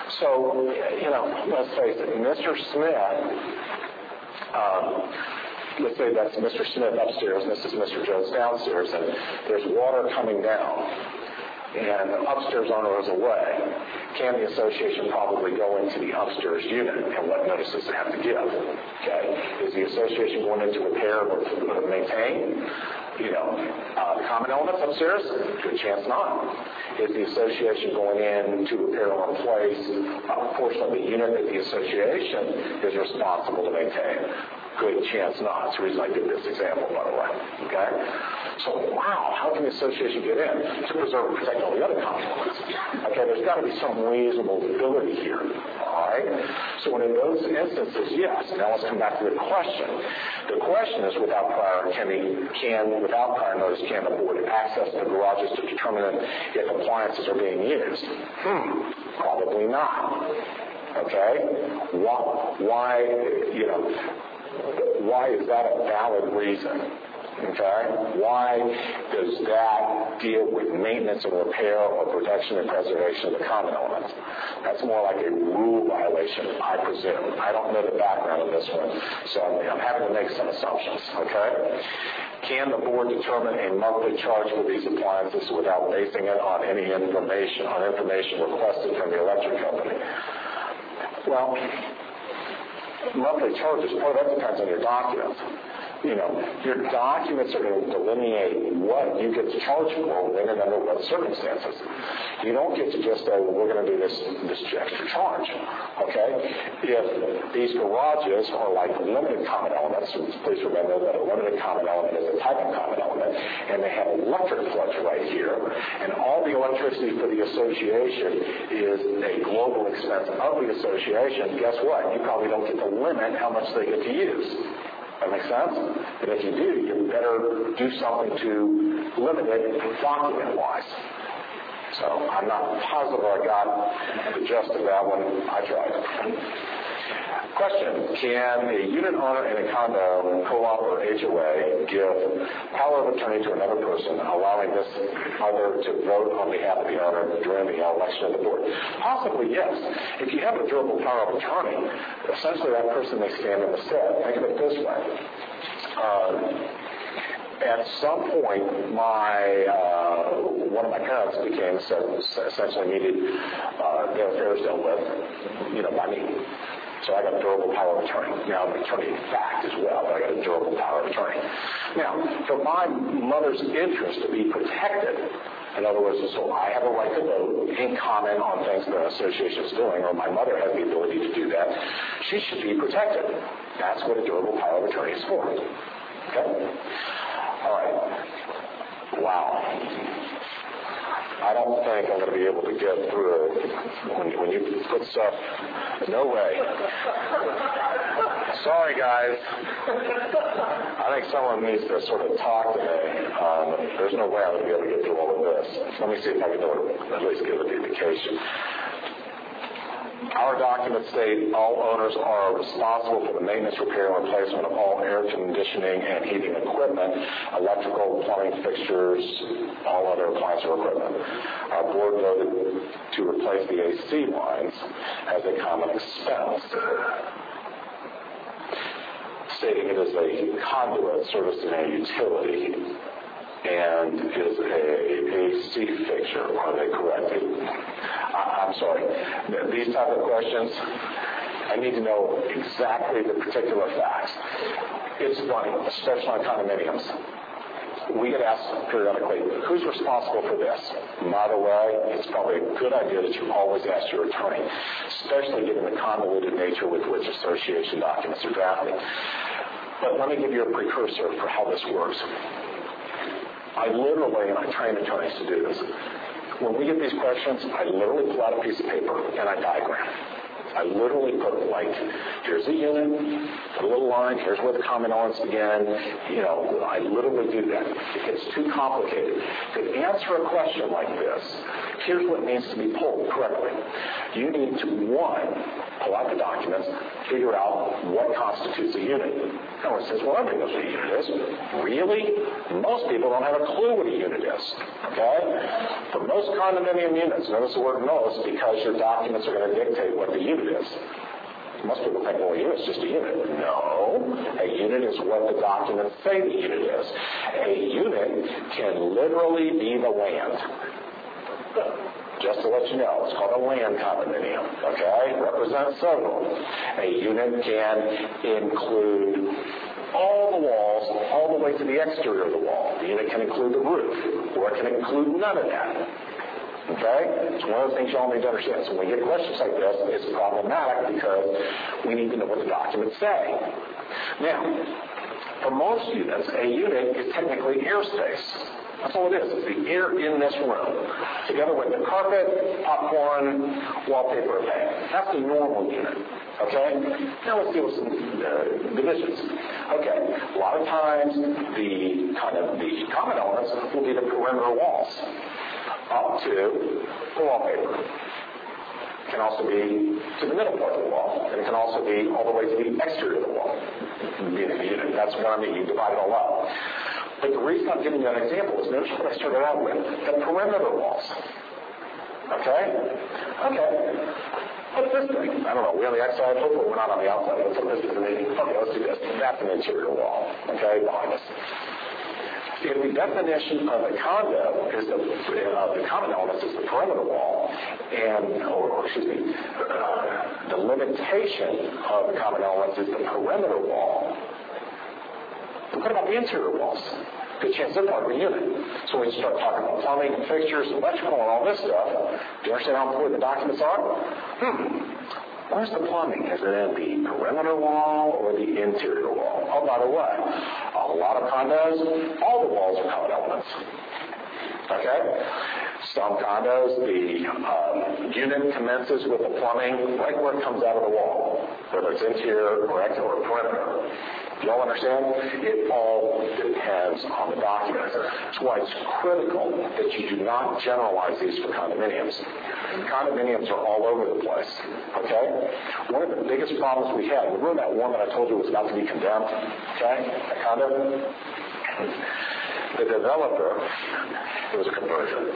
So, let's face it, Mr. Smith let's say that's Mr. Smith upstairs and this is Mr. Jones downstairs, and there's water coming down, and the upstairs owner is away, can the association probably go into the upstairs unit, and what notices they have to give? Okay, is the association going in to repair or to maintain? The common elements upstairs? Good chance not. Is the association going in to repair or replace a portion of the unit that the association is responsible to maintain? Good chance not. That's the reason I did this example, by the way. Okay? So, wow, how can the association get in? To preserve and protect all the other common elements. Okay, there's got to be some reasonable ability here. All right? So in those instances, yes. Now let's come back to the question. The question is, without prior notice, can the board access the garages to determine if appliances are being used? Probably not. Okay? Why is that a valid reason? Okay? Why does that deal with maintenance and repair or protection and preservation of the common elements? That's more like a rule violation, I presume. I don't know the background of this one, so I'm having to make some assumptions. Okay? Can the board determine a monthly charge for these appliances without basing it on any information requested from the electric company? Well, monthly charges, that depends on your documents. Your documents are going to delineate what you get charged for when and under what circumstances. You don't get to just say, well, we're going to do this extra charge. Okay? If these garages are like limited common elements, please remember that a limited common element is a type of common element, and they have electric plugs right here, and all the electricity for the association is a global expense of the association, guess what? You probably don't get to limit how much they get to use. That makes sense? And if you do, you better do something to limit it document-wise. So I'm not positive I got the gist of that one. I tried. Question: can a unit owner in a condo, co-op, or HOA give power of attorney to another person, allowing this other to vote on behalf of the owner during the election of the board? Possibly, yes. If you have a durable power of attorney, essentially that person may stand in the stead. Think of it this way. At some point, one of my parents essentially needed their affairs dealt with, by me. So I got a durable power of attorney. Now, I'm an attorney in fact as well, but I got a durable power of attorney. Now, for my mother's interest to be protected, in other words, so I have a right to vote and comment on things the association is doing, or my mother has the ability to do that, she should be protected. That's what a durable power of attorney is for. Okay? All right. Wow. I don't think I'm going to be able to get through it when you put stuff. No way. Sorry, guys. I think someone needs to sort of talk today. There's no way I'm going to be able to get through all of this. Let me see if I can at least give it the indication. Our documents state all owners are responsible for the maintenance, repair, and replacement of all air conditioning and heating equipment, electrical, plumbing fixtures, all other appliance or equipment. Our board voted to replace the AC lines as a common expense, stating it is a conduit servicing a utility and is a AC fixture. Are they correct? I'm sorry. These type of questions, I need to know exactly the particular facts. It's funny, especially on condominiums. We get asked periodically, who's responsible for this? By the way, it's probably a good idea that you always ask your attorney, especially given the convoluted nature with which association documents are drafted. But let me give you a precursor for how this works. I literally, and I train attorneys to do this, when we get these questions, I literally pull out a piece of paper and I diagram. I literally put, here's the unit, put a little line, here's where the common elements begin. I literally do that. It gets too complicated. To answer a question like this, here's what needs to be pulled correctly. You need to, one, pull out the documents, figure out what constitutes a unit. Someone says, well, everybody knows what a unit is. Really? Most people don't have a clue what a unit is. Okay? For most condominium units, notice the word most because your documents are going to dictate what the unit is. Most people think, well, a unit's just a unit. No, a unit is what the documents say the unit is. A unit can literally be the land. Just to let you know, it's called a land condominium, okay? Represents several. A unit can include all the walls, all the way to the exterior of the wall. The unit can include the roof, or it can include none of that. Okay? It's one of the things y'all need to understand. So when we get questions like this, it's problematic because we need to know what the documents say. Now, for most units, a unit is technically airspace. That's all it is. It's the air in this room, together with the carpet, popcorn, wallpaper, paint. That's the normal unit. Okay? Now let's deal with some divisions. Okay. A lot of times, the common elements will be the perimeter walls up to the wallpaper. It can also be to the middle part of the wall, and it can also be all the way to the exterior of the wall. That's what I mean. You divide it all up. But the reason I'm giving you that example is notice what I started out with, the perimeter walls. Okay? Okay. What's this thing? I don't know. We're on the outside. Hopefully we're not on the outside. Let's put this as an interior. Okay, let's do this. That's an interior wall. Okay? Behind us. If the definition of a condo is the common elements is the perimeter wall, the limitation of the common elements is the perimeter wall, what about the interior walls? Good chance they're part of the unit. So when you start talking about plumbing and fixtures, electrical, and all this stuff, do you understand how important the documents are? Where's the plumbing? Is it in the perimeter wall or the interior wall? Oh, by the way, a lot of condos, all the walls are common elements. Okay? Some condos, the unit commences with the plumbing right where it comes out of the wall, whether it's interior or exterior or perimeter. You all understand? It all depends on the documents. That's why it's critical that you do not generalize these for condominiums. Condominiums are all over the place. Okay? One of the biggest problems we had, remember that one that I told you was about to be condemned? Okay? That condo? The developer, it was a conversion,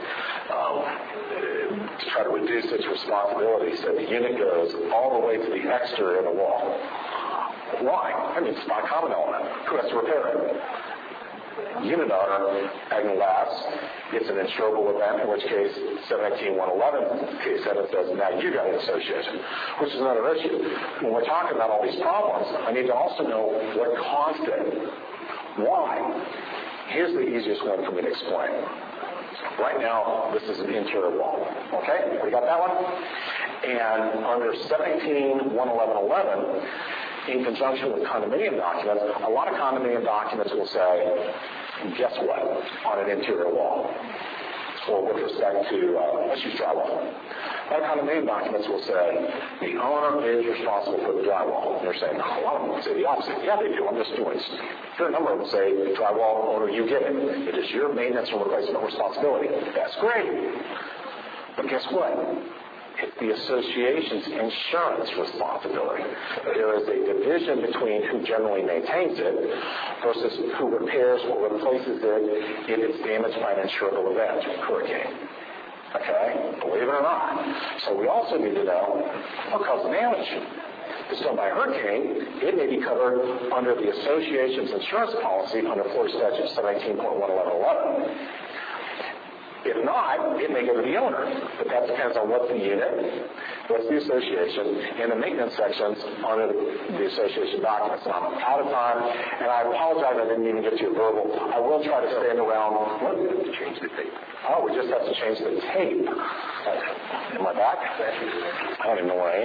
to try to reduce its responsibility, said the unit goes all the way to the exterior of the wall. Why? I mean, it's not a common element. Who has to repair it? Unit owner, Agnelas, it's an insurable event, in which case 718.111 case 7 says, now you got an association, which is another issue. When we're talking about all these problems, I need to also know what caused it. Why? Here's the easiest one for me to explain. Right now, this is an interior wall. Okay? We got that one? And under 718.11111, in conjunction with condominium documents, a lot of condominium documents will say, guess what, on an interior wall, or with respect to, let's use drywall. A lot of condominium documents will say, the owner is responsible for the drywall. And they're saying, no, a lot of them will say the opposite. Yeah, they do. I'm just doing it. Here, a number of them say, drywall owner, you get it. It is your maintenance and replacement responsibility. That's great. But guess what? It's the association's insurance responsibility. There is a division between who generally maintains it versus who repairs or replaces it if it's damaged by an insurable event, hurricane. Okay? Believe it or not. So we also need to know what caused the damage. If it's done by a hurricane, it may be covered under the association's insurance policy under Florida Statute 718.11111. If not, it may go to the owner. But that depends on what's the unit, what's the association, and the maintenance sections under the association documents. Now, I'm out of time, and I apologize I didn't even get to a verbal. I will try to stand around. What? Change the tape. Oh, we just have to change the tape. Am I back? I don't even know where I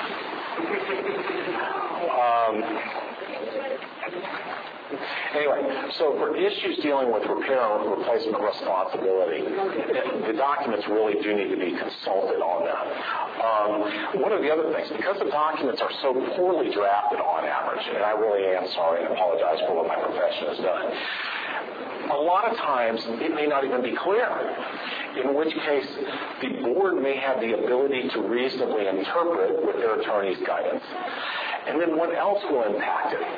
am. Anyway, so for issues dealing with repair and replacement responsibility, the documents really do need to be consulted on that. One of the other things, because the documents are so poorly drafted on average, and I really am sorry and apologize for what my profession has done, a lot of times it may not even be clear, in which case the board may have the ability to reasonably interpret with their attorney's guidance. And then what else will impact it?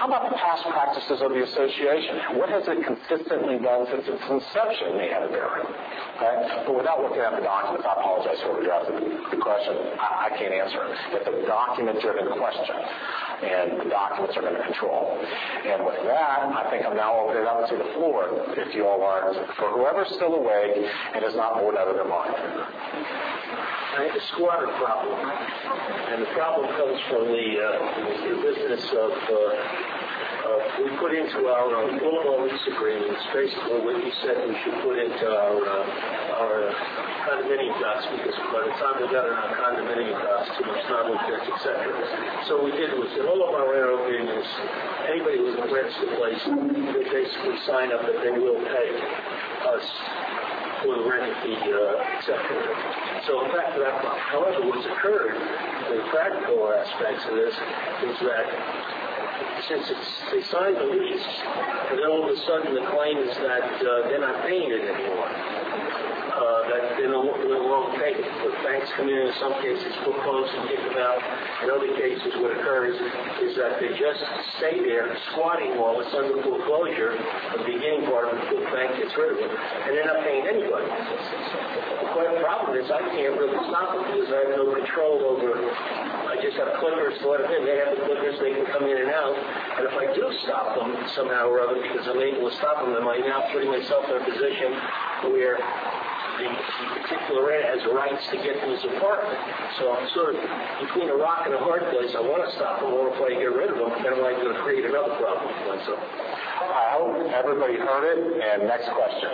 how about the past practices of the association? What has it consistently done since its inception may have a bearing. Okay? But without looking at the documents, I apologize for addressing the question. I can't answer it. It's a document-driven question, and the documents are going to control. And with that, I think I'm now opening it up to the floor, if you all are, for whoever's still awake and is not bored out of their mind. I have a squatter problem, and the problem comes from the business of we put into our all lease agreements basically what you said we should put into our condominium docs, because by the time we got in our condominium docs, too much knowledge, etc. So what we did was in all of our rental agreements, anybody who rents the place, they basically sign up that they will pay us for the rent fee, etc. So in fact, that problem. However, what's occurred, the practical aspects of this, is that since they signed the lease, and then all of a sudden the claim is that they're not paying it anymore. That they no longer pay it. But banks come in some cases, foreclose and kick them out. In other cases, what occurs is that they just stay there squatting while it's under foreclosure. The beginning part of the bank gets rid of it, and they're not paying anybody. The problem is I can't really stop them because I have no control over. I just have clickers to let them in. They have the clickers; they can come in and out. And if I do stop them somehow or other because I'm able to stop them, then I'm now putting myself in a position where the particular renter has rights to get to his apartment. So I'm sort of between a rock and a hard place. I want to stop them, or if I get rid of them, then I'm going to create another problem for myself. I hope everybody heard it. And next question.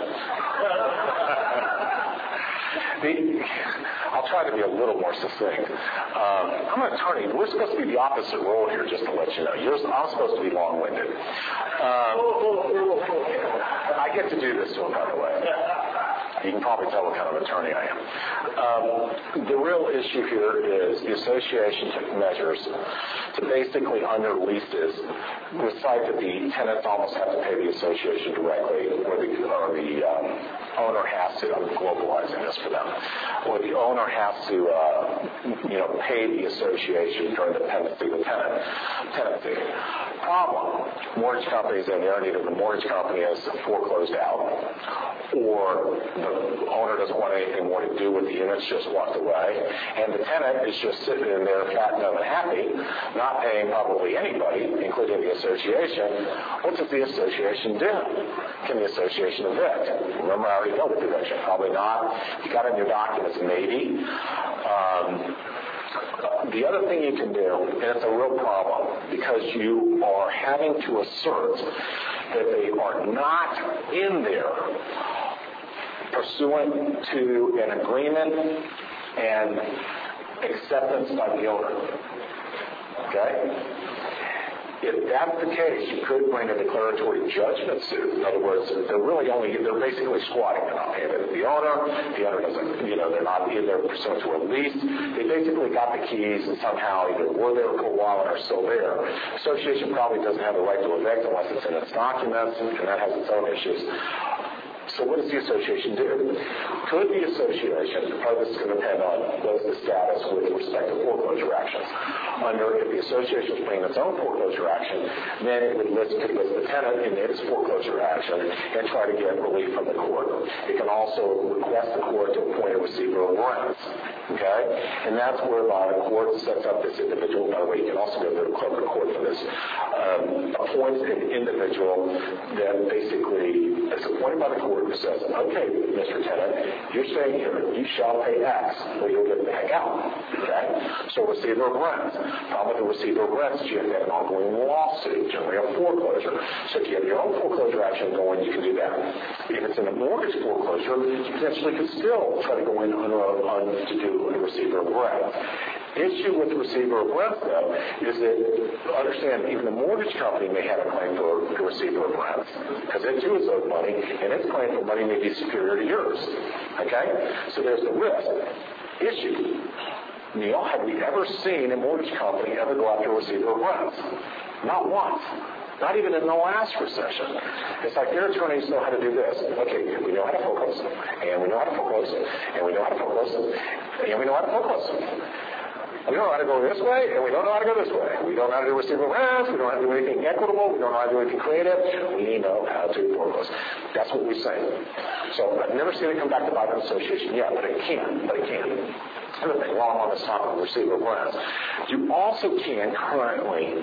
I'll try to be a little more succinct. I'm an attorney. We're supposed to be the opposite role here, just to let you know. I'm supposed to be long-winded. I get to do this to him, by the way. You can probably tell what kind of attorney I am. The real issue here is the association took measures to basically, under leases, recite that the tenants almost have to pay the association directly, or the owner has to. I'm globalizing this for them. Or the owner has to, pay the association during the pendency of the tenancy. Problem: mortgage companies in there, either the mortgage company has foreclosed out, or the owner doesn't want anything more to do with the units, just walked away, and the tenant is just sitting in there fat and unhappy, not paying probably anybody, including the association. What does the association do? Can the association evict? Remember, I already dealt with eviction. Probably not. You got it in your documents, maybe. The other thing you can do, and it's a real problem, because you are having to assert that they are not in there pursuant to an agreement and acceptance by the owner. Okay? If that's the case, you could bring a declaratory judgment suit. In other words, they're basically squatting. They're not paying it to the owner doesn't, they're not in there pursuant to a lease. They basically got the keys and somehow either were there for a while and are still there. Association probably doesn't have the right to evict unless it's in its documents, and that has its own issues. So what does the association do? Could the association, part of this is going to depend on what is the status with respect to foreclosure actions. If the association is bringing its own foreclosure action, then it could list the tenant in its foreclosure action and try to get relief from the court. It can also request the court to appoint a receiver of rents. Okay? And that's whereby the court sets up this individual. By the way, you can also go to the corporate court for this. Appoints an individual that basically is appointed by the court who says, okay, Mr. Tenant, you're staying here. You shall pay X, or you'll get the heck out. Okay? So receiver of rents. Problem with the receiver of rents is you have to have an ongoing lawsuit, generally a foreclosure. So if you have your own foreclosure action going, you can do that. If it's in a mortgage foreclosure, you potentially could still try to go in to do a receiver of rents. Issue with receiver of rents, though, is that, understand, even the mortgage company may have a claim for the receiver of rents, because it too is owed money, and its claim for money may be superior to yours. Okay? So there's the risk. Issue. Neil, have we ever seen a mortgage company ever go after a receiver of rents? Not once. Not even in the last recession. It's like their attorneys know how to do this. Okay, we know how to foreclose, and we know how to foreclose, and we know how to foreclose, and we know how to foreclose. We don't know how to go this way, and we don't know how to go this way. We don't know how to do receivable rents. We don't know how to do anything equitable. We don't know how to do anything creative. We know how to foreclose. That's what we say. So I've never seen it come back to bite an association yet, but it can. Another thing, while I'm on this topic of receivable rents, you also can currently,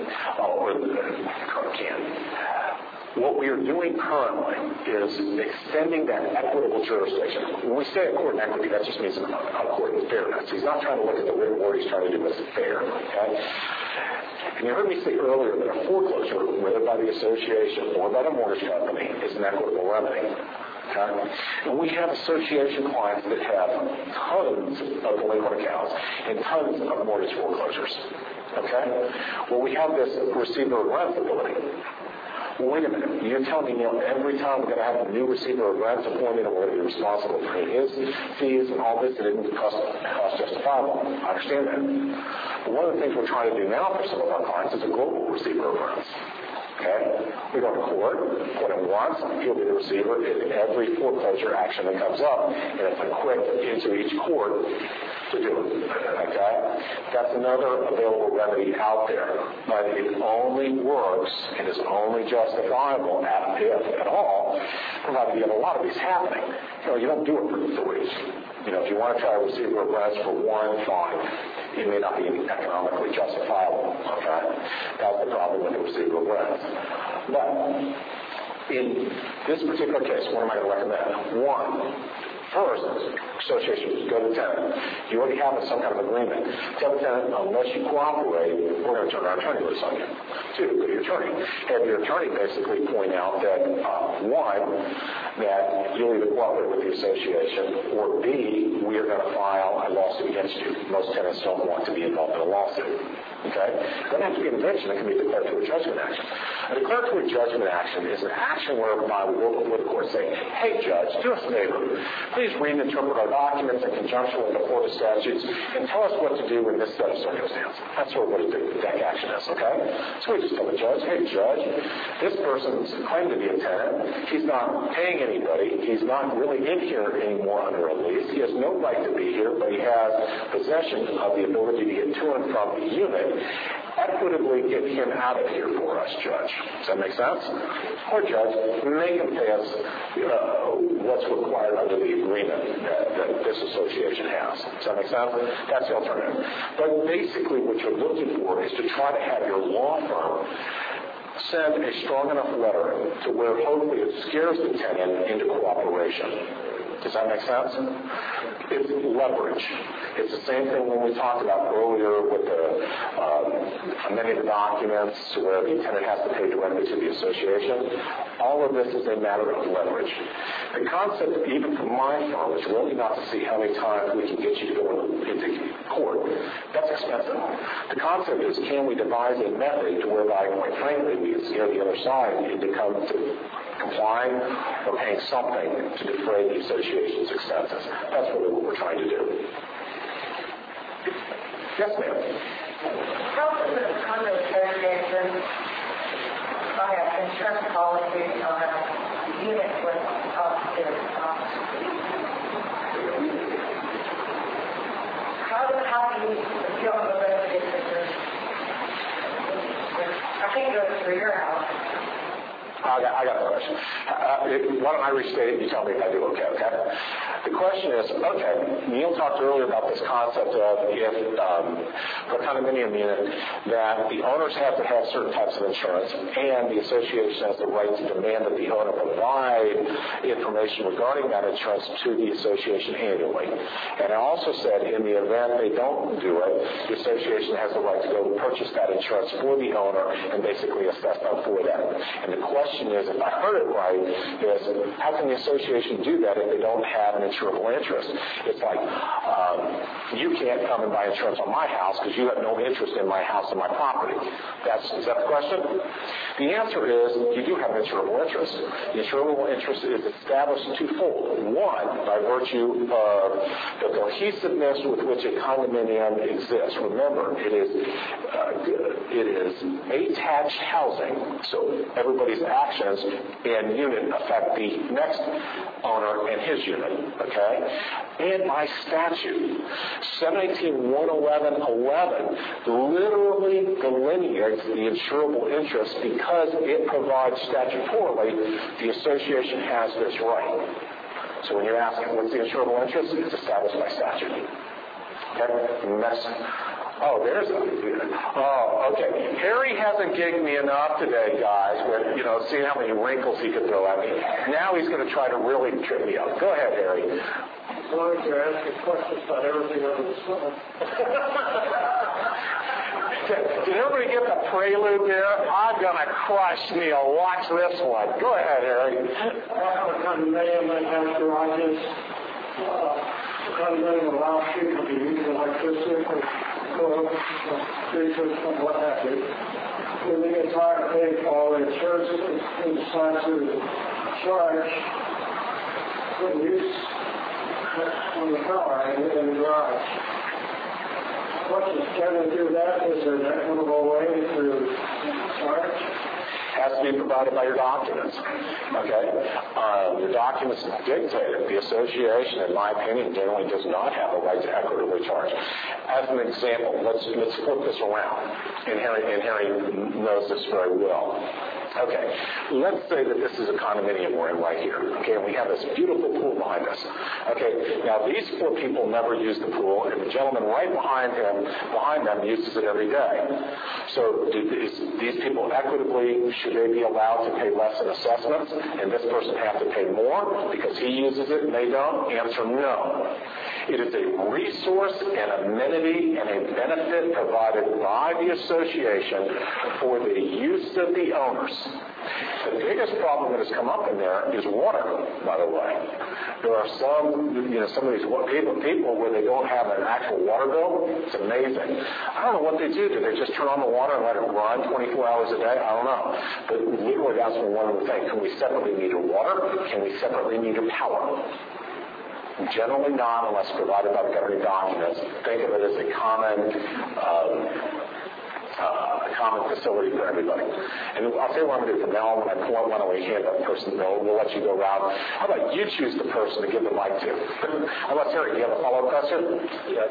what we are doing currently is extending that equitable jurisdiction. When we say a court in equity, that just means a court in fairness. He's not trying to look at the written word, he's trying to do what's fair. Okay? And you heard me say earlier that a foreclosure, whether by the association or by the mortgage company, is an equitable remedy. Okay? And we have association clients that have tons of delinquent accounts and tons of mortgage foreclosures. Okay? Well, we have this receiver of rent ability. Well, wait a minute. You're telling me, every time we're going to have a new receiver of rents appointed and we're going to be responsible for his fees and all this, it didn't cost justifiable. I understand that. But one of the things we're trying to do now for some of our clients is a global receiver of rents. Okay? We go to court, when it wants, he'll be the receiver in every foreclosure action that comes up, and it's a quick into each court to do it. Okay? That's another available remedy out there. But it only works and is only justifiable, if at all, provided you have a lot of these happening. You don't do it for three. If you want to try a receiver of rents for one, fine. It may not be economically justifiable. Okay? That's the problem with the receiver of rents. But in this particular case, what am I going to recommend? One, first, association, go to the tenant. You already have some kind of agreement. Tell the tenant, unless you cooperate, we're going to turn our attorney loose on you. Two, go to your attorney. Have your attorney basically point out that, one, that you'll either cooperate with the association, or B, we are going to file a lawsuit against you. Most tenants don't want to be involved in a lawsuit. Okay? It doesn't have to be an eviction. It can be a declaratory judgment action. A declaratory judgment action is an action whereby we will go before the court saying, hey, judge, do us a favor. Please read and interpret our documents in conjunction with the Florida statutes and tell us what to do in this set of circumstances. That's sort of what a deck action is, okay? So we just tell the judge, hey, judge, this person's claimed to be a tenant. He's not paying anybody. He's not really in here anymore under a lease. He has no right to be here, but he has possession of the ability to get to and from the unit. Equitably get him out of here for us, Judge. Does that make sense? Or, Judge, make him pay us what's required under the agreement that this association has. Does that make sense? That's the alternative. But basically what you're looking for is to try to have your law firm send a strong enough letter to where hopefully it scares the tenant into cooperation. Does that make sense? It's leverage. It's the same thing when we talked about earlier with many of the documents where the tenant has to pay directly to the association. All of this is a matter of leverage. The concept, even from my firm, is really not to see how many times we can get you to go into court. That's expensive. The concept is, can we devise a method to whereby, quite frankly, we can scare the other side into complying or paying something to defray the association's expenses. That's really what we're trying to do. Yes, ma'am. How does a condo association buy an insurance policy on a unit with how do you feel about the I think it goes through your house. I got a question. Why don't I restate it and you tell me if I do okay? The question is, Neil talked earlier about this concept of if for a condominium unit that the owners have to have certain types of insurance and the association has the right to demand that the owner provide information regarding that insurance to the association annually. And I also said in the event they don't do it, the association has the right to go purchase that insurance for the owner and basically assess them for that. And the question is, if I heard it right, is how can the association do that if they don't have an insurable interest? It's like, you can't come and buy insurance on my house because you have no interest in my house and my property. Is that the question? The answer is, you do have an insurable interest. The insurable interest is established twofold. One, by virtue of the cohesiveness with which a condominium exists. Remember, it is attached housing, so everybody's actions and unit affect the next owner and his unit, okay? And by statute, 718.111.11 literally delineates the insurable interest because it provides statutorily the association has this right. So when you're asking what's the insurable interest, it's established by statute. Okay? Next. Oh, there's a... Oh, okay. Harry hasn't gigged me enough today, guys, with, seeing how many wrinkles he could throw at me. Now he's going to try to really trip me up. Go ahead, Harry. Well, you're asking questions about everything under the sun. Did everybody get the prelude there? I'm going to crush Neil. Watch this one. Go ahead, Harry. Condominium that has garages. Condominium allows people to use electricity for business and what have you. When they get tired of paying for all their insurances, they decide to charge for use on the car in the garage. What's the standard to do that? Is there an equitable way to charge? Has to be provided by your documents. Okay? Your documents dictate it. The association, in my opinion, generally does not have a right to equitably charge. As an example, let's flip this around. And Harry knows this very well. Okay, let's say that this is a condominium we're in right here. Okay, and we have this beautiful pool behind us. Okay, now these four people never use the pool, and the gentleman right behind them uses it every day. So these people equitably, should they be allowed to pay less in assessments, and this person have to pay more because he uses it and they don't? Answer, no. It is a resource, an amenity, and a benefit provided by the association for the use of the owners. The biggest problem that has come up in there is water, by the way. There are some of these people where they don't have an actual water bill. It's amazing. I don't know what they do. Do they just turn on the water and let it run 24 hours a day? I don't know. But literally, that's one of the things. Can we separately meter water? Can we separately meter power? Generally not, unless provided by the governing documents. Think of it as a common facility for everybody. And I'll tell you what I'm going to do from now on. When I pull out one, we hand that person, we'll let you go around. How about you choose the person to give the mic to? How about Terry? Do you have a follow-up question? Yeah.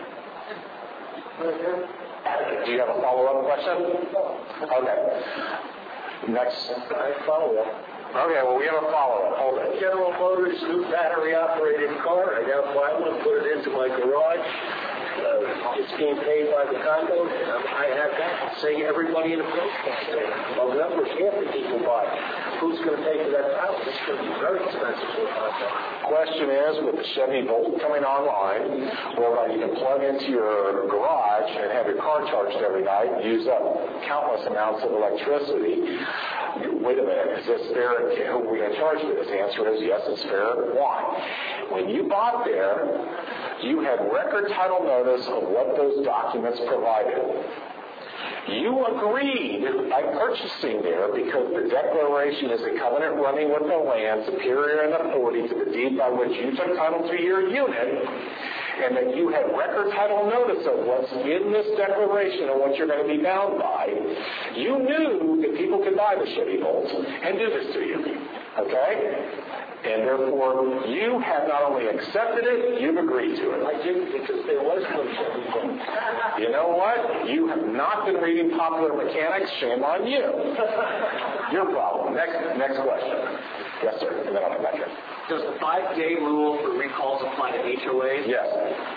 Do you have a follow-up question? Okay. Next. Follow-up. Okay, well, we have a follow-up. Hold it. General Motors new battery-operated car. I now buy one, put it into my garage. It's being paid by the condo. I have that. Say everybody in the place wants it. Well, the numbers half the people buy. Who's going to pay for that power? It's going to be very expensive for a condo. Question is, with the Chevy Volt coming online, whereby you can plug into your garage and have your car charged every night, use up countless amounts of electricity. Wait a minute, is this fair? Who are we going to charge for this? The answer is yes, it's fair. Why? When you bought there, you had record title notice of what those documents provided. You agreed by purchasing there because the declaration is a covenant running with the land, superior in authority to the deed by which you took title to your unit, and that you had record title notice of what's in this declaration and what you're going to be bound by. You knew that people could buy the Chevy Volt and do this to you. Okay? And therefore, you have not only accepted it, you've agreed to it. I didn't, because there was no Chevy Volt. You know what? You have not been reading Popular Mechanics. Shame on you. Your problem. Next question. Yes, sir. And then I'll come back here. Does the 5-day rule for recalls apply to HOAs? Yes.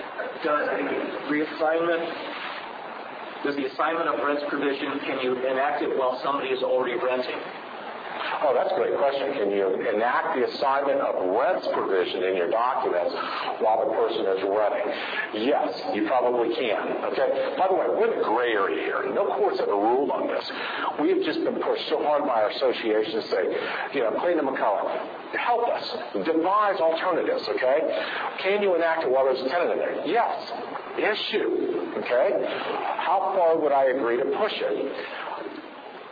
Does the assignment of rents provision, can you enact it while somebody is already renting? Oh, that's a great question. Can you enact the assignment of rents provision in your documents while the person is renting? Yes, you probably can. Okay. By the way, we're in the gray area here. No courts have a rule on this. We have just been pushed so hard by our association to say, Clayton and McCullough, help us. Devise alternatives, okay? Can you enact it while there's a tenant in there? Yes. Issue. Okay? How far would I agree to push it?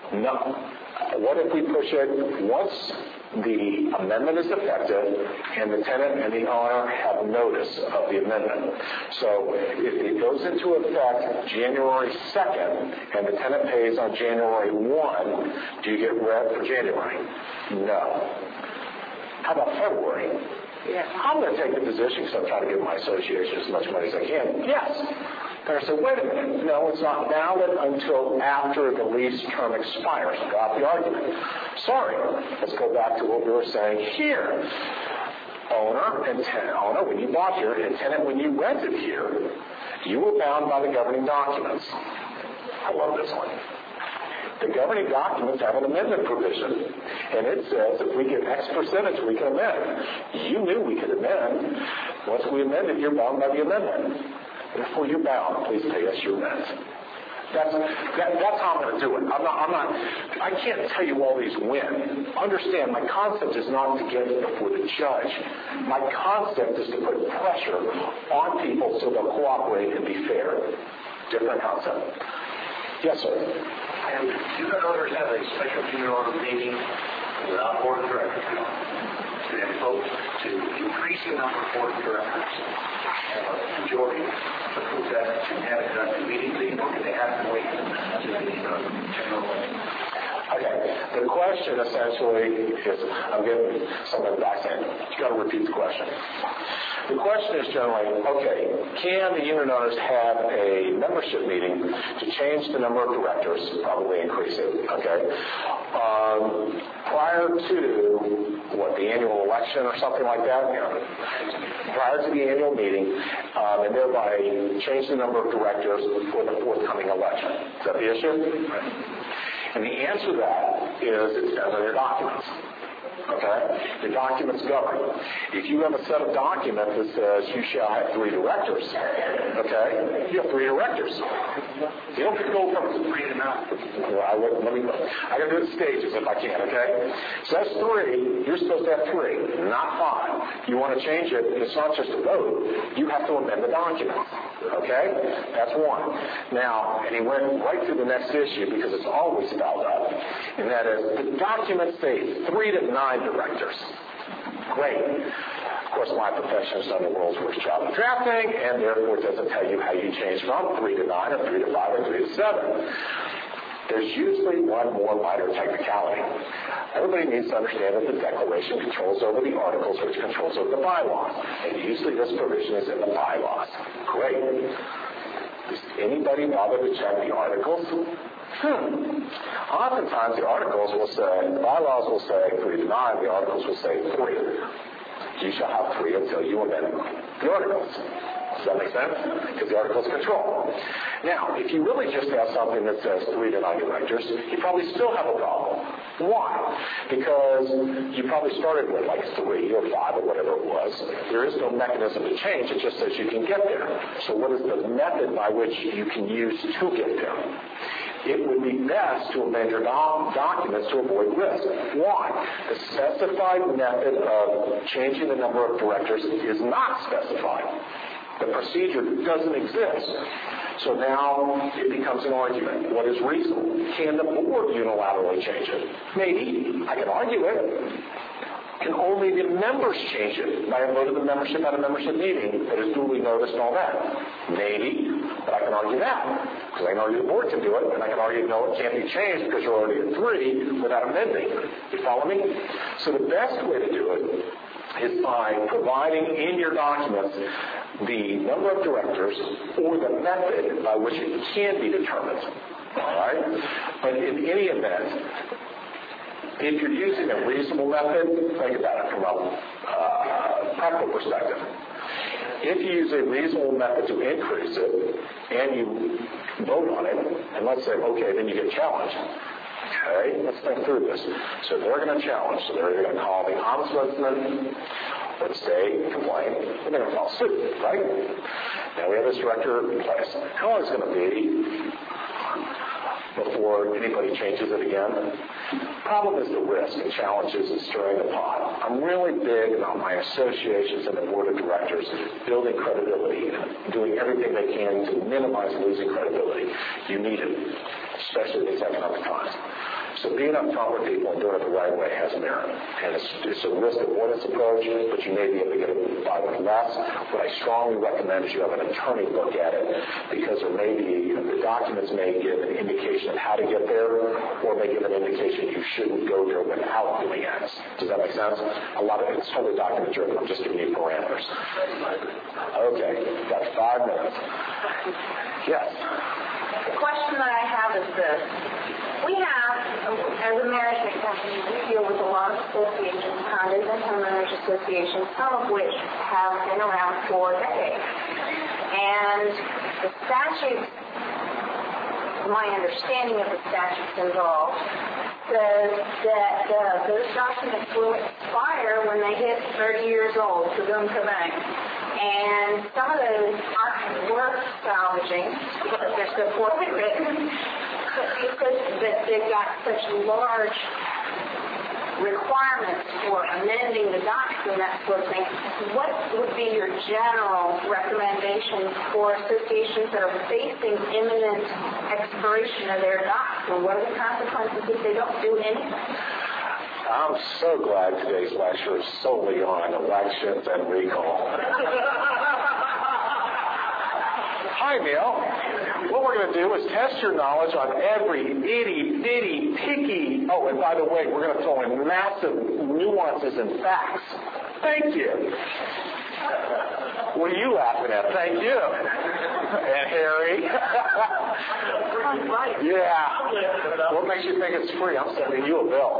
No. What if we push it once the amendment is effective and the tenant and the owner have notice of the amendment? So if it goes into effect January 2nd and the tenant pays on January 1, do you get rent for January? No. How about February? Yeah. I'm going to take the position because I'm trying to give my association as much money as I can. Yes. And I said, wait a minute. No, it's not valid until after the lease term expires. Got the argument. Sorry. Let's go back to what we were saying here. Owner and tenant. Owner when you bought here, and tenant when you rented here, you were bound by the governing documents. I love this one. The governing documents have an amendment provision, and it says if we get X percentage, we can amend. You knew we could amend. Once we amended, you're bound by the amendment. Therefore, you're bound. Please pay us your rent. That's how I'm going to do it. I can't tell you all these when. Understand, my concept is not to get before the judge. My concept is to put pressure on people so they'll cooperate and be fair. Different concept. Yes, sir. And unit owners have a special unit owner meeting without board of directors and vote to increase the number of board of directors. Majority approve that and have it done immediately, or do they have to wait until the general election? Okay. The question essentially is, I'm getting something back in. You've got to repeat the question. The question is generally, okay, can the unit owners have a membership meeting to change the number of directors, probably increase it, okay, prior to, the annual election or something like that? Prior to the annual meeting, and thereby change the number of directors for the forthcoming election. Is that the issue? And the answer to that is it says in your documents. Okay? The documents govern. If you have a set of documents that says you shall have 3 directors, okay, you have 3 directors. You don't get to go from 3 to 9. Well, I got to do it in stages if I can, okay? So that's 3. You're supposed to have 3, not 5. You want to change it, it's not just a vote. You have to amend the document. Okay? That's one. Now, and he went right through the next issue because it's always spelled out, and that is the document states 3 to 9 directors. Great. Of course, my profession has done the world's worst job of drafting, and therefore it doesn't tell you how you change from 3 to 9 or 3 to 5 or 3 to 7. There's usually one more minor technicality. Everybody needs to understand that the Declaration controls over the Articles, which controls over the bylaws. And usually this provision is in the bylaws. Great. Does anybody bother to check the Articles? Oftentimes the Articles will say, the bylaws will say 3 to 9, the Articles will say 3. You shall have 3 until you amend the Articles. Does that make sense? Because the Articles control. Now, if you really just have something that says 3 to 9 directors, you probably still have a problem. Why? Because you probably started with like 3 or 5 or whatever it was. There is no mechanism to change. It just says you can get there. So what is the method by which you can use to get there? It would be best to amend your documents to avoid risk. Why? The specified method of changing the number of directors is not specified. The procedure doesn't exist. So now it becomes an argument. What is reasonable? Can the board unilaterally change it? Maybe. I can argue it. Can only the members change it by a vote of the membership at a membership meeting that is duly noticed and all that? Maybe. But I can argue that. Because I can argue the board can do it, and I can argue, no, it can't be changed because you're already at 3 without amending. You follow me? So the best way to do it is by providing in your documents the number of directors or the method by which it can be determined. All right? But in any event, if you're using a reasonable method, think about it from a practical perspective. If you use a reasonable method to increase it and you vote on it, and let's say, okay, then you get challenged. Okay, let's think through this. So they're going to challenge. So they're going to call the ombudsman or the state, complain, and they're going to file suit, right? Now we have this director in place. How long is it going to be before anybody changes it again? The problem is the risk and challenges in stirring the pot. I'm really big about my associations and the board of directors building credibility and doing everything they can to minimize losing credibility. You need it. especially these economic times. So being upfront with people and doing it the right way has merit. And it's a risk avoidance approach, but you may be able to get by with less. What I strongly recommend is you have an attorney look at it, because there may be, the documents may give an indication of how to get there, or may give an indication you shouldn't go there without doing X. Does that make sense? A lot of it's totally document driven. I'm just giving you parameters. Okay, got 5 minutes. Yes. The question that I have is this. We have, as a management company, we deal with a lot of associations, condos and homeowners associations, some of which have been around for decades. And the statute, my understanding of the statutes involved, says that those documents will expire when they hit 30 years old, kaboom, kabang. And some of those aren't worth salvaging because they're so poorly written, but because they've got such large requirements for amending the docs and that sort of thing. What would be your general recommendation for associations that are facing imminent expiration of their docs, and what are the consequences if they don't do anything? I'm so glad today's lecture is solely on elections and recall. Hi, Neil. What we're going to do is test your knowledge on every itty, bitty, picky... Oh, and by the way, we're going to throw in massive nuances and facts. Thank you. What are you laughing at? Thank you. And Harry. Yeah. What makes you think it's free? I'm sending you a bill.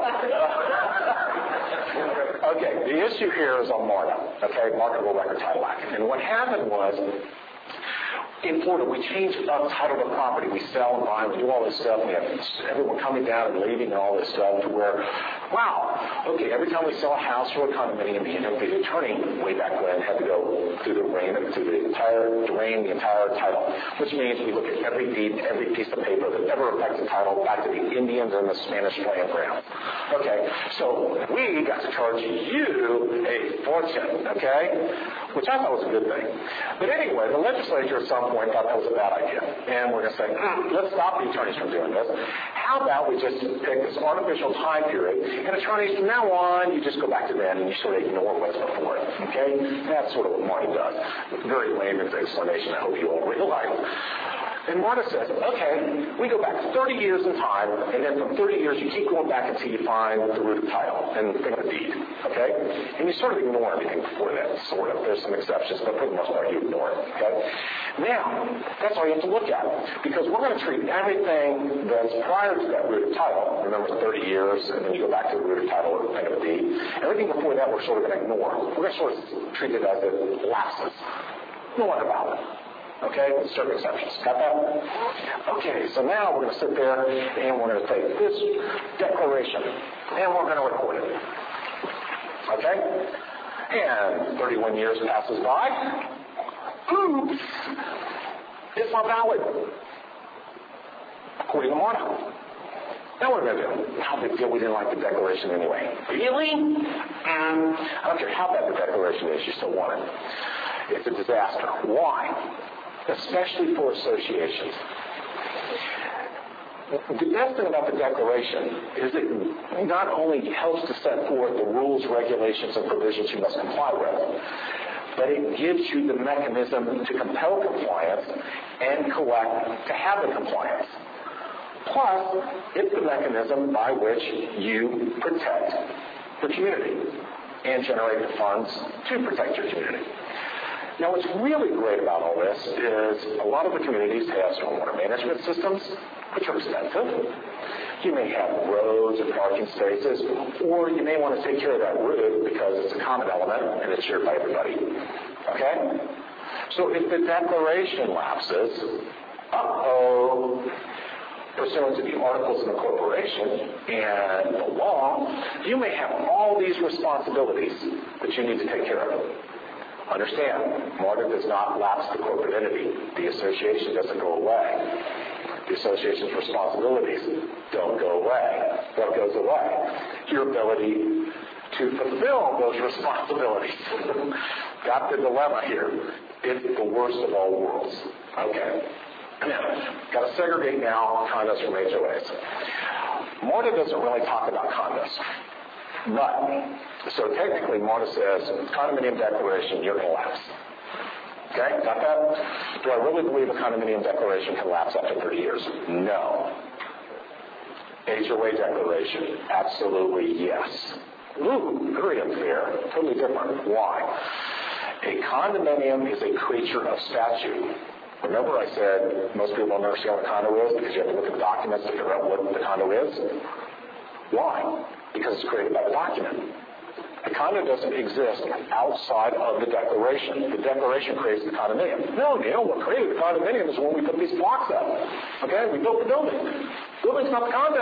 Okay, the issue here is on MARTA, okay, Marketable Record Title Act. And what happened was, in Florida, we change up title of property. We sell and buy, we do all this stuff. We have everyone coming down and leaving and all this stuff to where, wow, okay, every time we sell a house or a condominium, the attorney way back when had to go through the entire title, which means we look at every deed, every piece of paper that ever affected title back to the Indians and the Spanish land grant. Okay, so we got to charge you a fortune, okay, which I thought was a good thing. But anyway, the legislature at some point thought that was a bad idea. And we're going to say, let's stop the attorneys from doing this. How about we just pick this artificial time period, and attorneys from now on, you just go back to then and you sort of ignore what's before it. Okay? That's sort of what Marty does. Very lame explanation, I hope you all realize. And Marta says, okay, we go back 30 years in time, and then from 30 years you keep going back until you find the root of title and think of the deed, okay? And you sort of ignore everything before that, sort of. There's some exceptions, but for the most part you ignore it, okay? Now, that's all you have to look at, because we're going to treat everything that's prior to that root of title, remember 30 years, and then you go back to the root of title and think of the deed, everything before that we're sort of going to ignore. We're going to sort of treat it as it lapses. No one about it. Okay, with certain exceptions. Got that? Okay, so now we're going to sit there and we're going to take this declaration and we're going to record it. Okay? And 31 years passes by. Oops! It's not valid. According to Marta. Now what are we going to do? How big deal, we didn't like the declaration anyway. Really? I don't care how bad the declaration is, you still want it. It's a disaster. Why? Especially for associations. The best thing about the Declaration is it not only helps to set forth the rules, regulations, and provisions you must comply with, but it gives you the mechanism to compel compliance and collect to have the compliance. Plus, it's the mechanism by which you protect the community and generate the funds to protect your community. Now, what's really great about all this is a lot of the communities have stormwater management systems, which are expensive. You may have roads and parking spaces, or you may want to take care of that road because it's a common element and it's shared by everybody. Okay? So if the declaration lapses, pursuant to the articles of incorporation and the law, you may have all these responsibilities that you need to take care of. Understand, MARTA does not lapse the corporate entity. The association doesn't go away. The association's responsibilities don't go away. What goes away? Your ability to fulfill those responsibilities. Got the dilemma here. It's the worst of all worlds. Okay. Now, got to segregate now condos from HOAs. MARTA doesn't really talk about condos. But, so technically MARTA says, condominium declaration, you're going to lapse. Okay, got that? Do I really believe a condominium declaration can lapse after 30 years? No. HOA declaration, absolutely yes. Ooh, very unfair. Totally different. Why? A condominium is a creature of statute. Remember I said most people don't understand what a condo is because you have to look at the documents to figure out what the condo is? Why? Because it's created by the document. The condo doesn't exist outside of the declaration. The declaration creates the condominium. No, Neil, what created the condominium is when we put these blocks up. Okay? We built the building. The building's not the condo.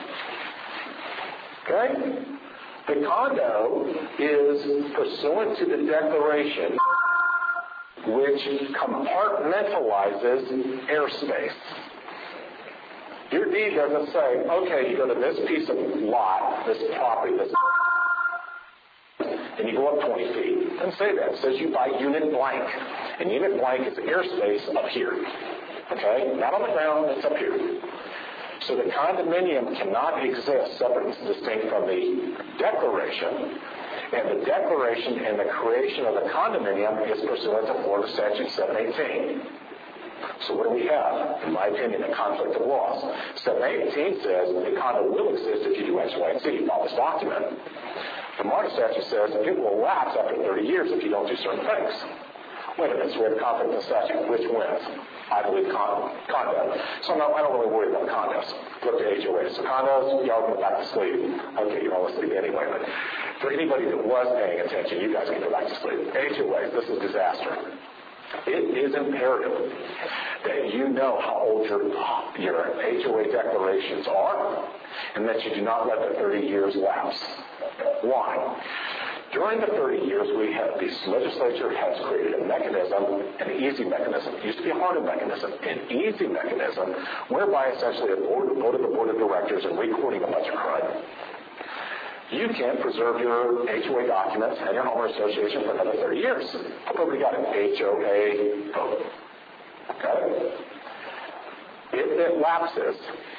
Okay? The condo is pursuant to the declaration which compartmentalizes airspace. Your deed doesn't say, okay, you go to this piece of lot, this property, this and you go up 20 feet. It doesn't say that. It says you buy unit blank. And unit blank is airspace up here. Okay? Not on the ground, it's up here. So the condominium cannot exist separate and distinct from the declaration. And the declaration and the creation of the condominium is pursuant to Florida Statute 718. So what do we have? In my opinion, a conflict of laws. 718 says the condo will exist if you do X, Y, and Z. You follow this document. The MARTA statute says it will lapse after 30 years if you don't do certain things. Wait a minute, so we have a conflict in the statute. Which wins? I believe condo. So no, I don't really worry about condos. Look to HOAs. So condos, y'all go back to sleep. Okay, you're all asleep anyway, but for anybody that was paying attention, you guys can go back to sleep. HOAs, this is disaster. It is imperative that you know how old your HOA declarations are and that you do not let the 30 years lapse. Why? During the 30 years, the legislature has created a mechanism, an easy mechanism. It used to be a harder mechanism, an easy mechanism, whereby essentially a vote of the board of directors and recording a bunch of crud. You can preserve your HOA documents and your homeowner association for another 30 years. I've already got an HOA vote. Okay? If it lapses,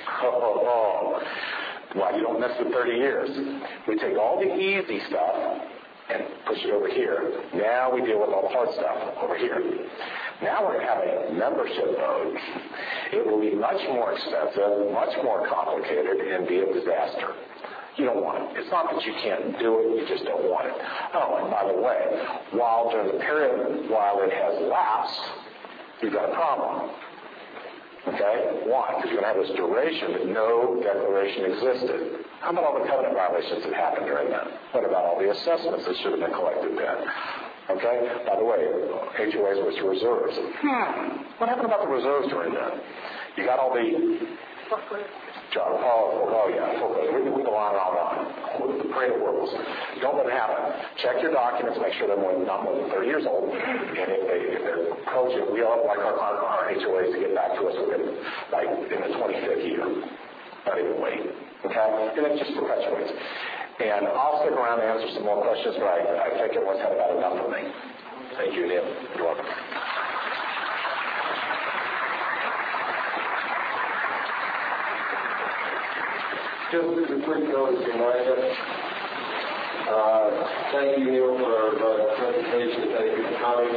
well, you don't miss the 30 years. We take all the easy stuff and push it over here. Now we deal with all the hard stuff over here. Now we're going to have a membership vote. It will be much more expensive, much more complicated, and be a disaster. You don't want it. It's not that you can't do it, you just don't want it. Oh, and by the way, during the period while it has lapsed, you've got a problem. Okay? Why? Because you're going to have this duration that no declaration existed. How about all the covenant violations that happened during that? What about all the assessments that should have been collected then? Okay? By the way, HOAs was reserves. What happened about the reserves during that? You got all the... We go on and on. The parade of words. Don't let it happen. Check your documents, make sure they're not more than 30 years old. And if they're approaching, we all like our HOAs to get back to us within, like, in the 25th year. Not even wait. Okay? And it just perpetuates. And I'll stick around and answer some more questions, but I think everyone's had about enough of me. Thank you, Neil. You're welcome. Just as a quick notice reminder, thank you, Neil, for the presentation. Thank you for coming.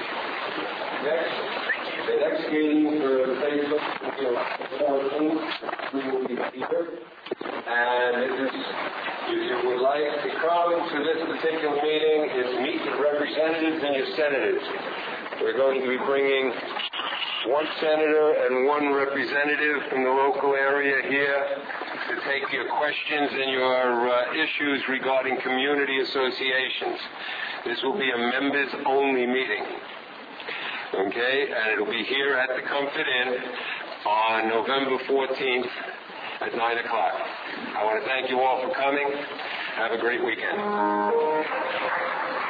The next meeting for Facebook will be on the 14th. We will be here. And if you would like to come to this particular meeting, it's meet your representatives and your senators. We're going to be bringing one senator and one representative from the local area here to take your questions and your issues regarding community associations. This will be a members-only meeting. Okay? And it'll be here at the Comfort Inn on November 14th at 9 o'clock. I want to thank you all for coming. Have a great weekend.